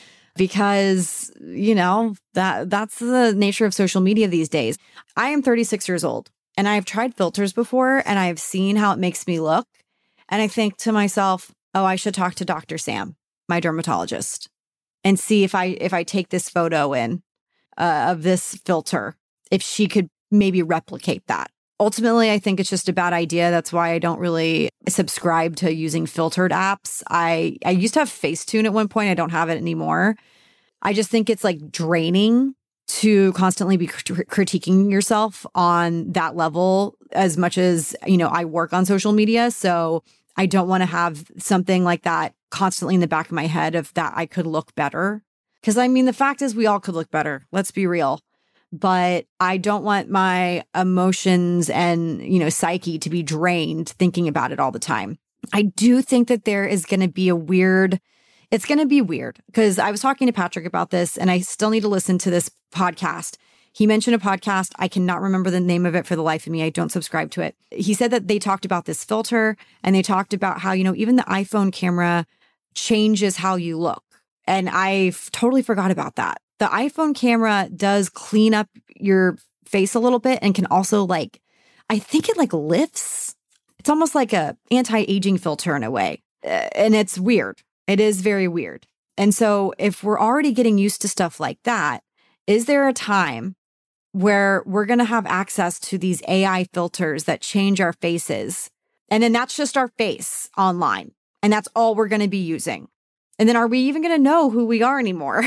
Because, you know, that that's the nature of social media these days. I am thirty-six years old and I've tried filters before and I've seen how it makes me look. And I think to myself, oh, I should talk to Doctor Sam, my dermatologist, and see if I if I take this photo in uh, of this filter, if she could maybe replicate that. Ultimately, I think it's just a bad idea. That's why I don't really subscribe to using filtered apps. I, I used to have Facetune at one point. I don't have it anymore. I just think it's like draining to constantly be crit- critiquing yourself on that level as much as, you know, I work on social media. So I don't want to have something like that constantly in the back of my head of that I could look better. Because I mean, the fact is we all could look better. Let's be real. But I don't want my emotions and, you know, psyche to be drained thinking about it all the time. I do think that there is going to be a weird, it's going to be weird because I was talking to Patrick about this and I still need to listen to this podcast. He mentioned a podcast. I cannot remember the name of it for the life of me. I don't subscribe to it. He said that they talked about this filter and they talked about how, you know, even the iPhone camera changes how you look. And I totally forgot about that. The iPhone camera does clean up your face a little bit and can also like, I think it like lifts. It's almost like a anti-aging filter in a way. And it's weird. It is very weird. And so if we're already getting used to stuff like that, is there a time where we're going to have access to these A I filters that change our faces? And then that's just our face online. And that's all we're going to be using. And then are we even going to know who we are anymore?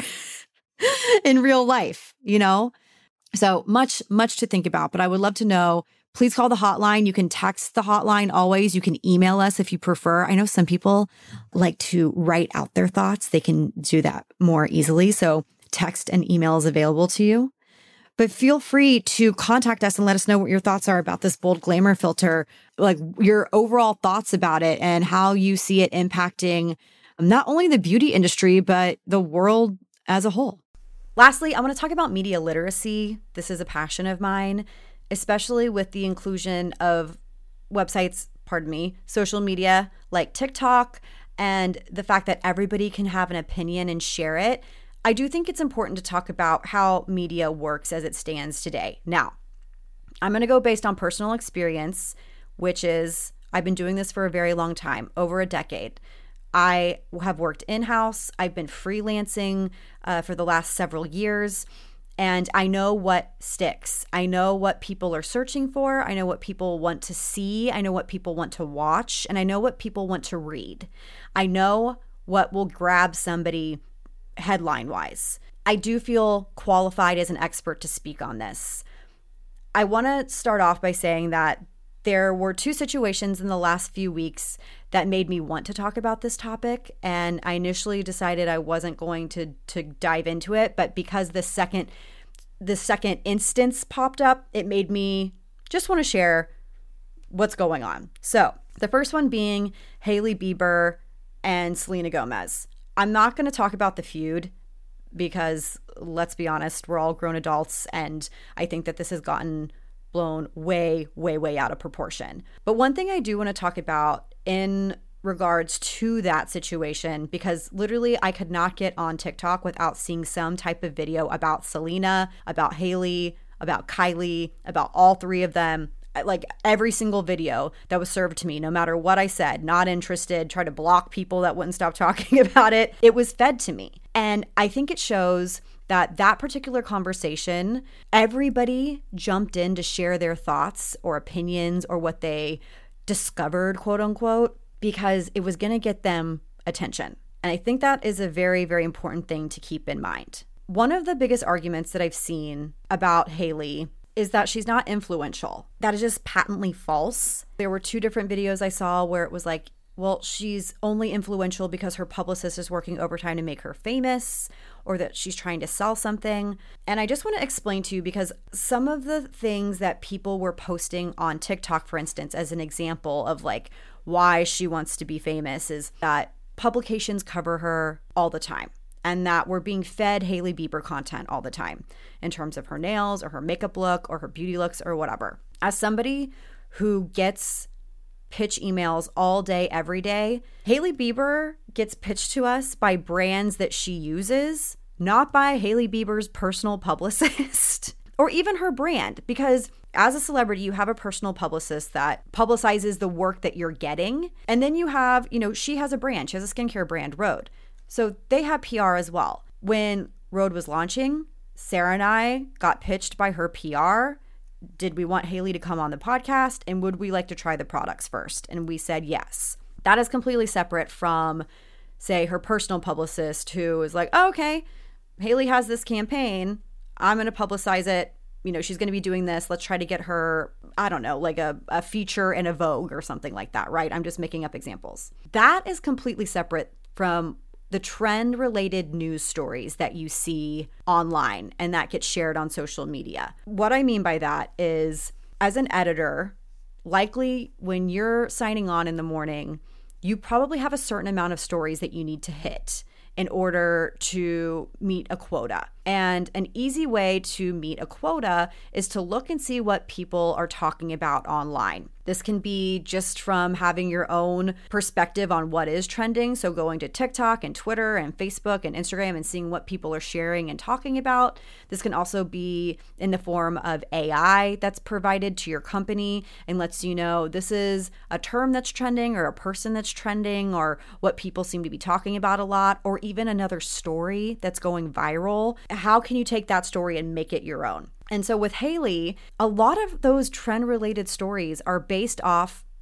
In real life, you know? So much, much to think about, but I would love to know. Please call the hotline. You can text the hotline always. You can email us if you prefer. I know some people like to write out their thoughts. They can do that more easily. So text and email is available to you. But feel free to contact us and let us know what your thoughts are about this bold glamour filter, like your overall thoughts about it and how you see it impacting not only the beauty industry, but the world as a whole. Lastly, I want to talk about media literacy. This is a passion of mine, especially with the inclusion of websites, pardon me, social media like TikTok, and the fact that everybody can have an opinion and share it. I do think it's important to talk about how media works as it stands today. Now, I'm going to go based on personal experience, which is I've been doing this for a very long time, over a decade. I have worked in-house. I've been freelancing uh, for the last several years, and I know what sticks. I know what people are searching for. I know what people want to see. I know what people want to watch, and I know what people want to read. I know what will grab somebody headline-wise. I do feel qualified as an expert to speak on this. I want to start off by saying that there were two situations in the last few weeks that made me want to talk about this topic, and I initially decided I wasn't going to to dive into it, but because the second the second instance popped up, it made me just want to share what's going on. So, the first one being Hailey Bieber and Selena Gomez. I'm not going to talk about the feud because, let's be honest, we're all grown adults, and I think that this has gotten blown way, way, way out of proportion. But one thing I do want to talk about in regards to that situation, because literally I could not get on TikTok without seeing some type of video about Selena, about Hailey, about Kylie, about all three of them. Like every single video that was served to me, no matter what I said, not interested, try to block people that wouldn't stop talking about it, it was fed to me. And I think it shows that that particular conversation, everybody jumped in to share their thoughts or opinions or what they discovered, quote unquote, because it was going to get them attention. And I think that is a very, very important thing to keep in mind. One of the biggest arguments that I've seen about Hailey is that she's not influential. That is just patently false. There were two different videos I saw where it was like, well, she's only influential because her publicist is working overtime to make her famous, or that she's trying to sell something. And I just want to explain to you, because some of the things that people were posting on TikTok, for instance, as an example of like why she wants to be famous, is that publications cover her all the time, and that we're being fed Hailey Bieber content all the time in terms of her nails or her makeup look or her beauty looks or whatever. As somebody who gets pitch emails all day, every day, Hailey Bieber gets pitched to us by brands that she uses, not by Hailey Bieber's personal publicist or even her brand. Because as a celebrity, you have a personal publicist that publicizes the work that you're getting. And then you have, you know, she has a brand. She has a skincare brand, Rhode. So they have P R as well. When Rhode was launching, Sarah and I got pitched by her P R. Did we want Hailey to come on the podcast, and would we like to try the products first? And we said yes. That is completely separate from, say, her personal publicist, who is like, oh, okay, Hailey has this campaign. I'm going to publicize it. You know, she's going to be doing this. Let's try to get her, I don't know, like a, a feature in a Vogue or something like that, right? I'm just making up examples. That is completely separate from the trend-related news stories that you see online and that get shared on social media. What I mean by that is, as an editor, likely when you're signing on in the morning, you probably have a certain amount of stories that you need to hit in order to meet a quota. And an easy way to meet a quota is to look and see what people are talking about online. This can be just from having your own perspective on what is trending. So going to TikTok and Twitter and Facebook and Instagram and seeing what people are sharing and talking about. This can also be in the form of A I that's provided to your company and lets you know this is a term that's trending or a person that's trending or what people seem to be talking about a lot, or even another story that's going viral. How can you take that story and make it your own? And so with Hailey, a lot of those trend-related stories are based off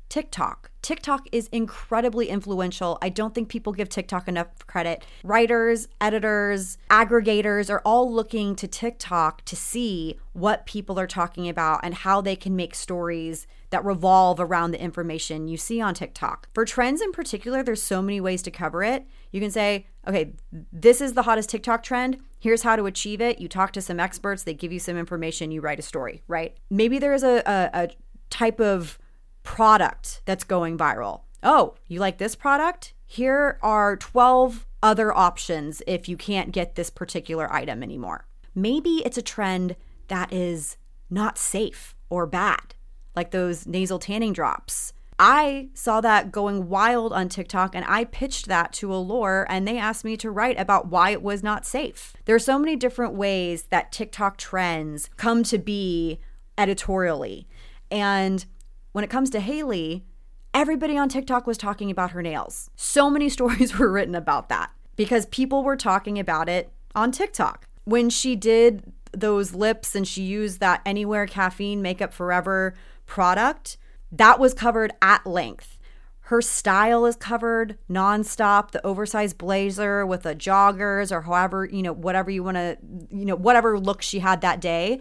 TikTok. TikTok is incredibly influential. I don't think people give TikTok enough credit. Writers, editors, aggregators are all looking to TikTok to see what people are talking about and how they can make stories that revolve around the information you see on TikTok. For trends in particular, there's so many ways to cover it. You can say, okay, this is the hottest TikTok trend. Here's how to achieve it. You talk to some experts, they give you some information, you write a story, right? Maybe there's a, a, a type of product that's going viral. Oh, you like this product? Here are twelve other options if you can't get this particular item anymore. Maybe it's a trend that is not safe or bad, like those nasal tanning drops. I saw that going wild on TikTok and I pitched that to Allure and they asked me to write about why it was not safe. There are so many different ways that TikTok trends come to be editorially. And when it comes to Hailey, everybody on TikTok was talking about her nails. So many stories were written about that because people were talking about it on TikTok. When she did those lips and she used that Anywhere Caffeine Makeup Forever product, that was covered at length. Her style is covered nonstop, the oversized blazer with the joggers or however, you know, whatever you want to, you know, whatever look she had that day.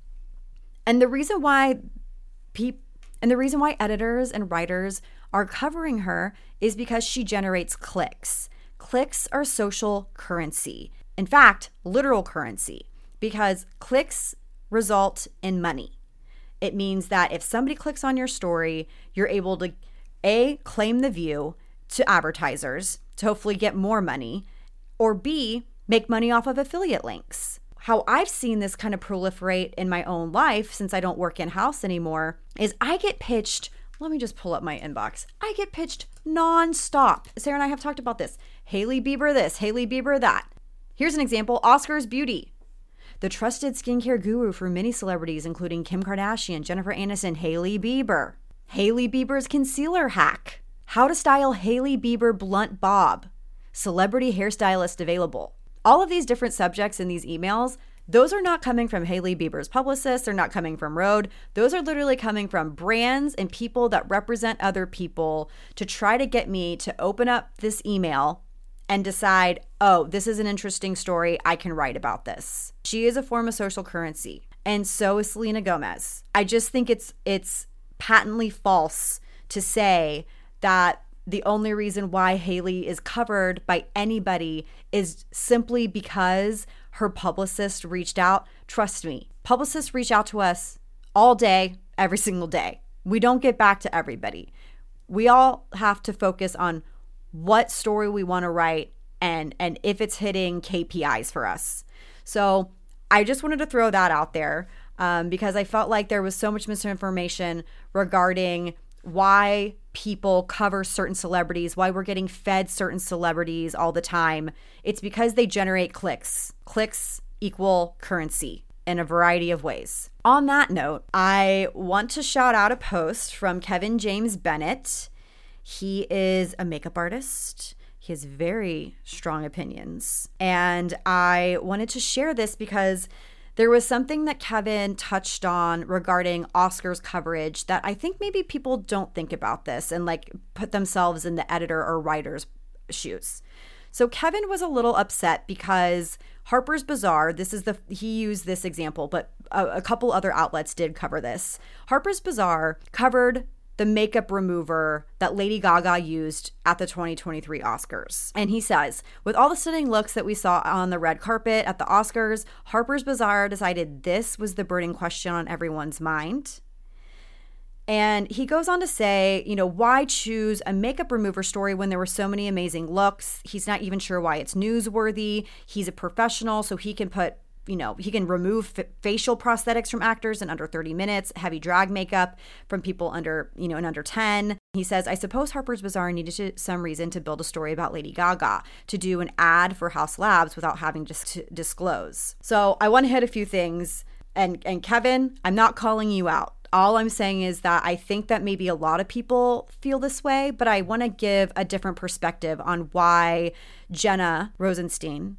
And the reason why people, And the reason why editors and writers are covering her is because she generates clicks. Clicks are social currency. In fact, literal currency, because clicks result in money. It means that if somebody clicks on your story, you're able to, A, claim the view to advertisers to hopefully get more money, or B, make money off of affiliate links. How I've seen this kind of proliferate in my own life, since I don't work in-house anymore, is I get pitched, let me just pull up my inbox. I get pitched nonstop. Sarah and I have talked about this. Hailey Bieber this, Hailey Bieber that. Here's an example, Oscars Beauty. The trusted skincare guru for many celebrities, including Kim Kardashian, Jennifer Aniston, Hailey Bieber. Hailey Bieber's concealer hack. How to style Hailey Bieber blunt bob. Celebrity hairstylist available. All of these different subjects in these emails, those are not coming from Hailey Bieber's publicist. They're not coming from Rhode. Those are literally coming from brands and people that represent other people to try to get me to open up this email and decide, oh, this is an interesting story. I can write about this. She is a form of social currency. And so is Selena Gomez. I just think it's it's patently false to say that the only reason why Hailey is covered by anybody is simply because her publicist reached out. Trust me, publicists reach out to us all day, every single day. We don't get back to everybody. We all have to focus on what story we want to write and, and if it's hitting K P Is for us. So I just wanted to throw that out there um, because I felt like there was so much misinformation regarding why people cover certain celebrities, why we're getting fed certain celebrities all the time. It's because they generate clicks. Clicks equal currency in a variety of ways. On that note, I want to shout out a post from Kevin James Bennett. He is a makeup artist. He has very strong opinions. And I wanted to share this because there was something that Kevin touched on regarding Oscars coverage that I think maybe people don't think about this and like put themselves in the editor or writer's shoes. So Kevin was a little upset because Harper's Bazaar, this is the, he used this example, but a, a couple other outlets did cover this. Harper's Bazaar covered the makeup remover that Lady Gaga used at the twenty twenty-three Oscars. And he says, with all the stunning looks that we saw on the red carpet at the Oscars, Harper's Bazaar decided this was the burning question on everyone's mind. And he goes on to say, you know, why choose a makeup remover story when there were so many amazing looks? He's not even sure why it's newsworthy. He's a professional, so he can put You know, he can remove f- facial prosthetics from actors in under thirty minutes, heavy drag makeup from people under, you know, in under ten. He says, I suppose Harper's Bazaar needed to, some reason to build a story about Lady Gaga, to do an ad for Haus Labs without having to s- disclose. So I want to hit a few things. And, and Kevin, I'm not calling you out. All I'm saying is that I think that maybe a lot of people feel this way, but I want to give a different perspective on why Jenna Rosenstein,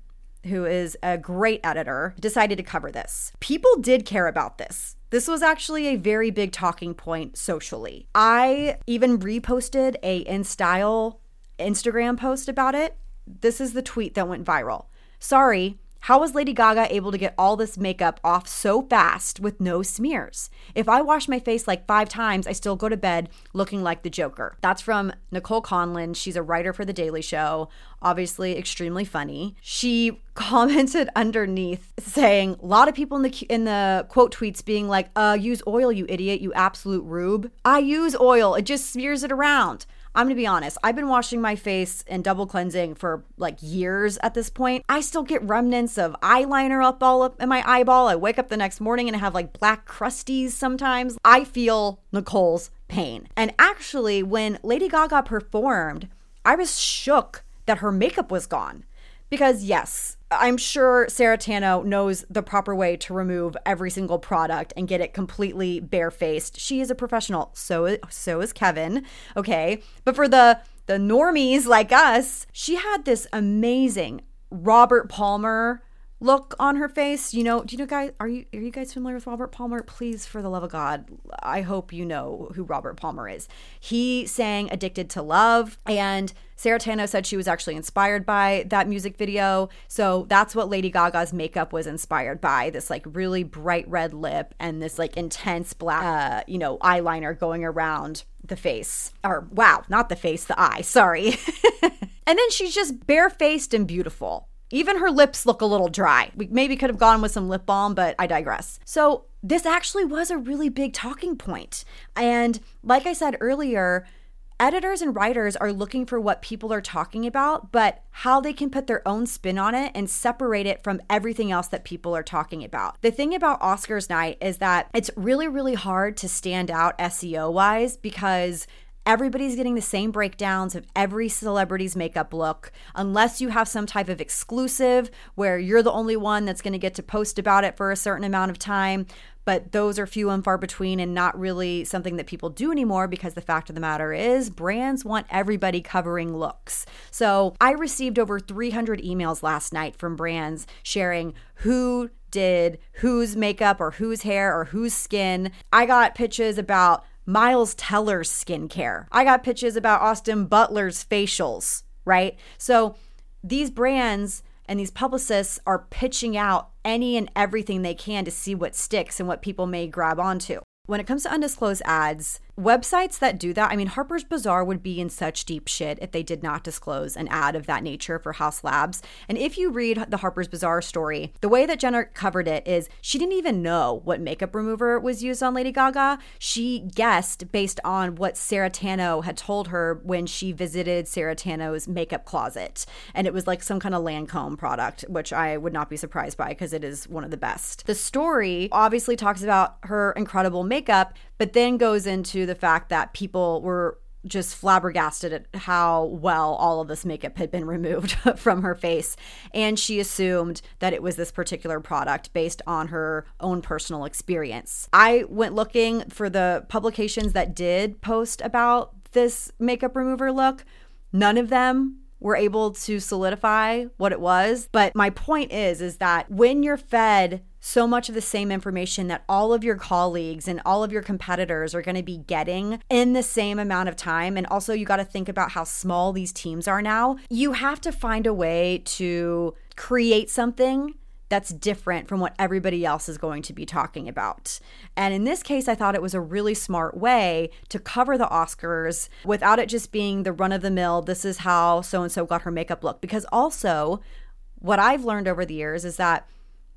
who is a great editor, decided to cover this. People did care about this. This was actually a very big talking point socially. I even reposted a InStyle Instagram post about it. This is the tweet that went viral. Sorry, how was Lady Gaga able to get all this makeup off so fast with no smears? If I wash my face like five times, I still go to bed looking like the Joker. That's from Nicole Conlon. She's a writer for The Daily Show, obviously extremely funny. She commented underneath saying, a lot of people in the in the quote tweets being like, uh, use oil, you idiot, you absolute rube. I use oil. It just smears it around. I'm going to be honest. I've been washing my face and double cleansing for like years at this point. I still get remnants of eyeliner up all up in my eyeball. I wake up the next morning and I have like black crusties sometimes. I feel Nicole's pain. And actually, when Lady Gaga performed, I was shook that her makeup was gone. Because yes, I'm sure Sarah Tano knows the proper way to remove every single product and get it completely barefaced. She is a professional. So, so is Kevin. Okay. But for the, the normies like us, she had this amazing Robert Palmer look on her face. You know, do you know, guys, are you, are you guys familiar with Robert Palmer? Please, for the love of God, I hope you know who Robert Palmer is. He sang Addicted to Love, and Sarah Tano said she was actually inspired by that music video. So that's what Lady Gaga's makeup was inspired by. This like really bright red lip and this like intense black, uh, you know, eyeliner going around the face. Or wow, not the face, the eye, sorry. And then she's just barefaced and beautiful. Even her lips look a little dry. We maybe could have gone with some lip balm, but I digress. So this actually was a really big talking point. And like I said earlier, editors and writers are looking for what people are talking about, but how they can put their own spin on it and separate it from everything else that people are talking about. The thing about Oscars night is that it's really, really hard to stand out S E O-wise because everybody's getting the same breakdowns of every celebrity's makeup look, unless you have some type of exclusive where you're the only one that's going to get to post about it for a certain amount of time. But those are few and far between and not really something that people do anymore because the fact of the matter is brands want everybody covering looks. So I received over three hundred emails last night from brands sharing who did whose makeup or whose hair or whose skin. I got pitches about Miles Teller's skincare. I got pitches about Austin Butler's facials, right? So these brands and these publicists are pitching out any and everything they can to see what sticks and what people may grab onto. When it comes to undisclosed ads, websites that do that, I mean, Harper's Bazaar would be in such deep shit if they did not disclose an ad of that nature for Haus Labs. And if you read the Harper's Bazaar story, the way that Jenna covered it is she didn't even know what makeup remover was used on Lady Gaga. She guessed based on what Sarah Tano had told her when she visited Sarah Tano's makeup closet. And it was like some kind of Lancome product, which I would not be surprised by because it is one of the best. The story obviously talks about her incredible makeup, but then goes into the fact that people were just flabbergasted at how well all of this makeup had been removed from her face. And she assumed that it was this particular product based on her own personal experience. I went looking for the publications that did post about this makeup remover look. None of them were able to solidify what it was. But my point is, is that when you're fed so much of the same information that all of your colleagues and all of your competitors are going to be getting in the same amount of time, and also you got to think about how small these teams are now, you have to find a way to create something that's different from what everybody else is going to be talking about. And in this case, I thought it was a really smart way to cover the Oscars without it just being the run-of-the-mill, this is how so-and-so got her makeup look. Because also, what I've learned over the years is that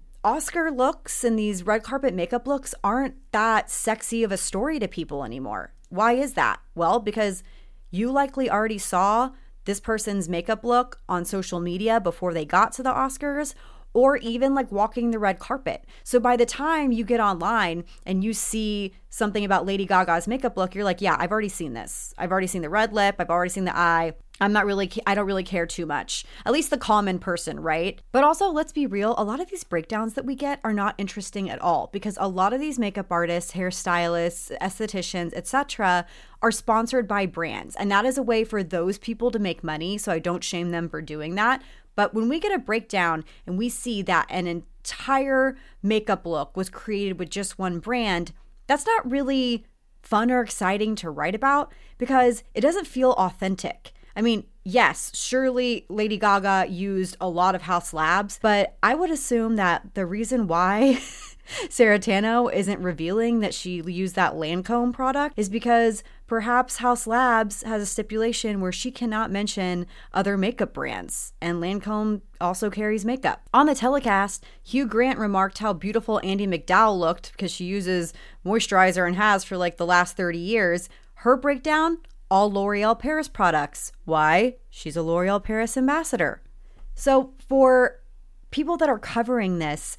Oscar looks and these red carpet makeup looks aren't that sexy of a story to people anymore. Why is that? Well, because you likely already saw this person's makeup look on social media before they got to the Oscars, or even like walking the red carpet. So by the time you get online and you see something about Lady Gaga's makeup look, you're like, yeah, I've already seen this. I've already seen the red lip. I've already seen the eye. I'm not really, I don't really care too much. At least the common person, right? But also, let's be real, a lot of these breakdowns that we get are not interesting at all because a lot of these makeup artists, hairstylists, estheticians, et cetera are sponsored by brands. And that is a way for those people to make money. So I don't shame them for doing that. But when we get a breakdown and we see that an entire makeup look was created with just one brand, that's not really fun or exciting to write about because it doesn't feel authentic. I mean, yes, surely Lady Gaga used a lot of Haus Labs, but I would assume that the reason why Sarah Tanno isn't revealing that she used that Lancome product is because perhaps Haus Labs has a stipulation where she cannot mention other makeup brands, and Lancome also carries makeup. On the telecast, Hugh Grant remarked how beautiful Andie MacDowell looked because she uses moisturizer and has for like the last thirty years. Her breakdown, all L'Oreal Paris products. Why? She's a L'Oreal Paris ambassador. So for people that are covering this,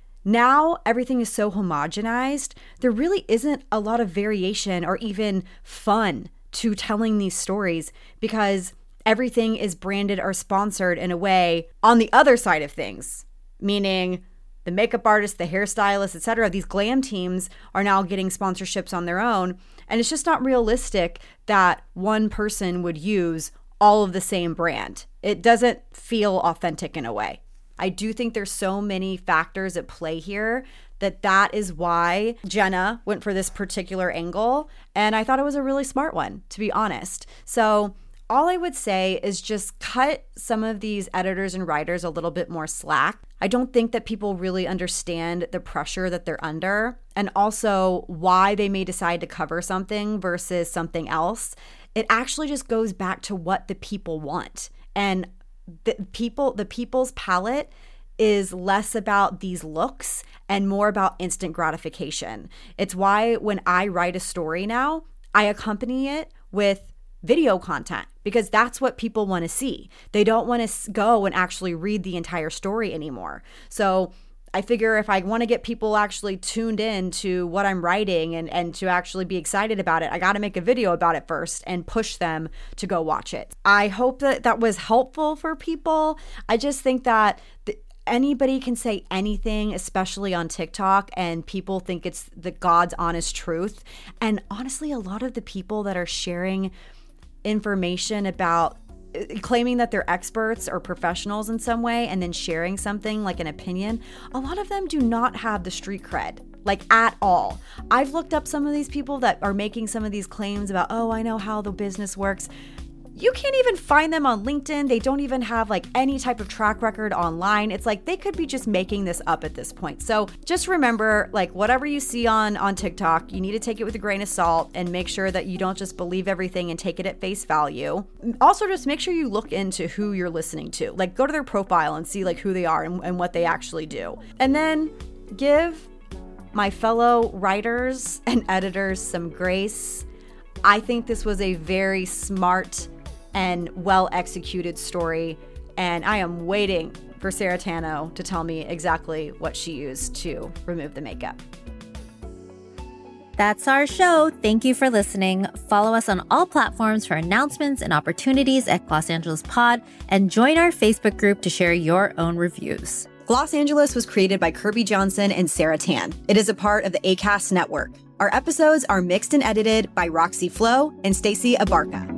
now everything is so homogenized, there really isn't a lot of variation or even fun to telling these stories because everything is branded or sponsored in a way on the other side of things, meaning the makeup artists, the hairstylists, et cetera. These glam teams are now getting sponsorships on their own. And it's just not realistic that one person would use all of the same brand. It doesn't feel authentic in a way. I do think there's so many factors at play here that that is why Jenna went for this particular angle. And I thought it was a really smart one, to be honest. So all I would say is just cut some of these editors and writers a little bit more slack. I don't think that people really understand the pressure that they're under and also why they may decide to cover something versus something else. It actually just goes back to what the people want. And the people, the people's palette is less about these looks and more about instant gratification. It's why when I write a story now, I accompany it with video content because that's what people want to see. They don't want to go and actually read the entire story anymore. So I figure if I want to get people actually tuned in to what I'm writing and, and to actually be excited about it, I got to make a video about it first and push them to go watch it. I hope that that was helpful for people. I just think that the, anybody can say anything, especially on TikTok, and people think it's the God's honest truth. And honestly, a lot of the people that are sharing information about claiming that they're experts or professionals in some way and then sharing something like an opinion, a lot of them do not have the street cred, like at all. I've looked up some of these people that are making some of these claims about, oh, I know how the business works. You can't even find them on LinkedIn. They don't even have like any type of track record online. It's like they could be just making this up at this point. So just remember, like whatever you see on, on TikTok, you need to take it with a grain of salt and make sure that you don't just believe everything and take it at face value. Also, just make sure you look into who you're listening to. Like go to their profile and see like who they are and, and what they actually do. And then give my fellow writers and editors some grace. I think this was a very smart and well-executed story, and I am waiting for Sarah Tanno to tell me exactly what she used to remove the makeup. That's our show. Thank you for listening. Follow us on all platforms for announcements and opportunities at Gloss Angeles Pod, and join our Facebook group to share your own reviews. Gloss Angeles was created by Kirby Johnson and Sarah Tan. It is a part of the Acast network. Our episodes are mixed and edited by Roxy Flo and Stacey Abarca.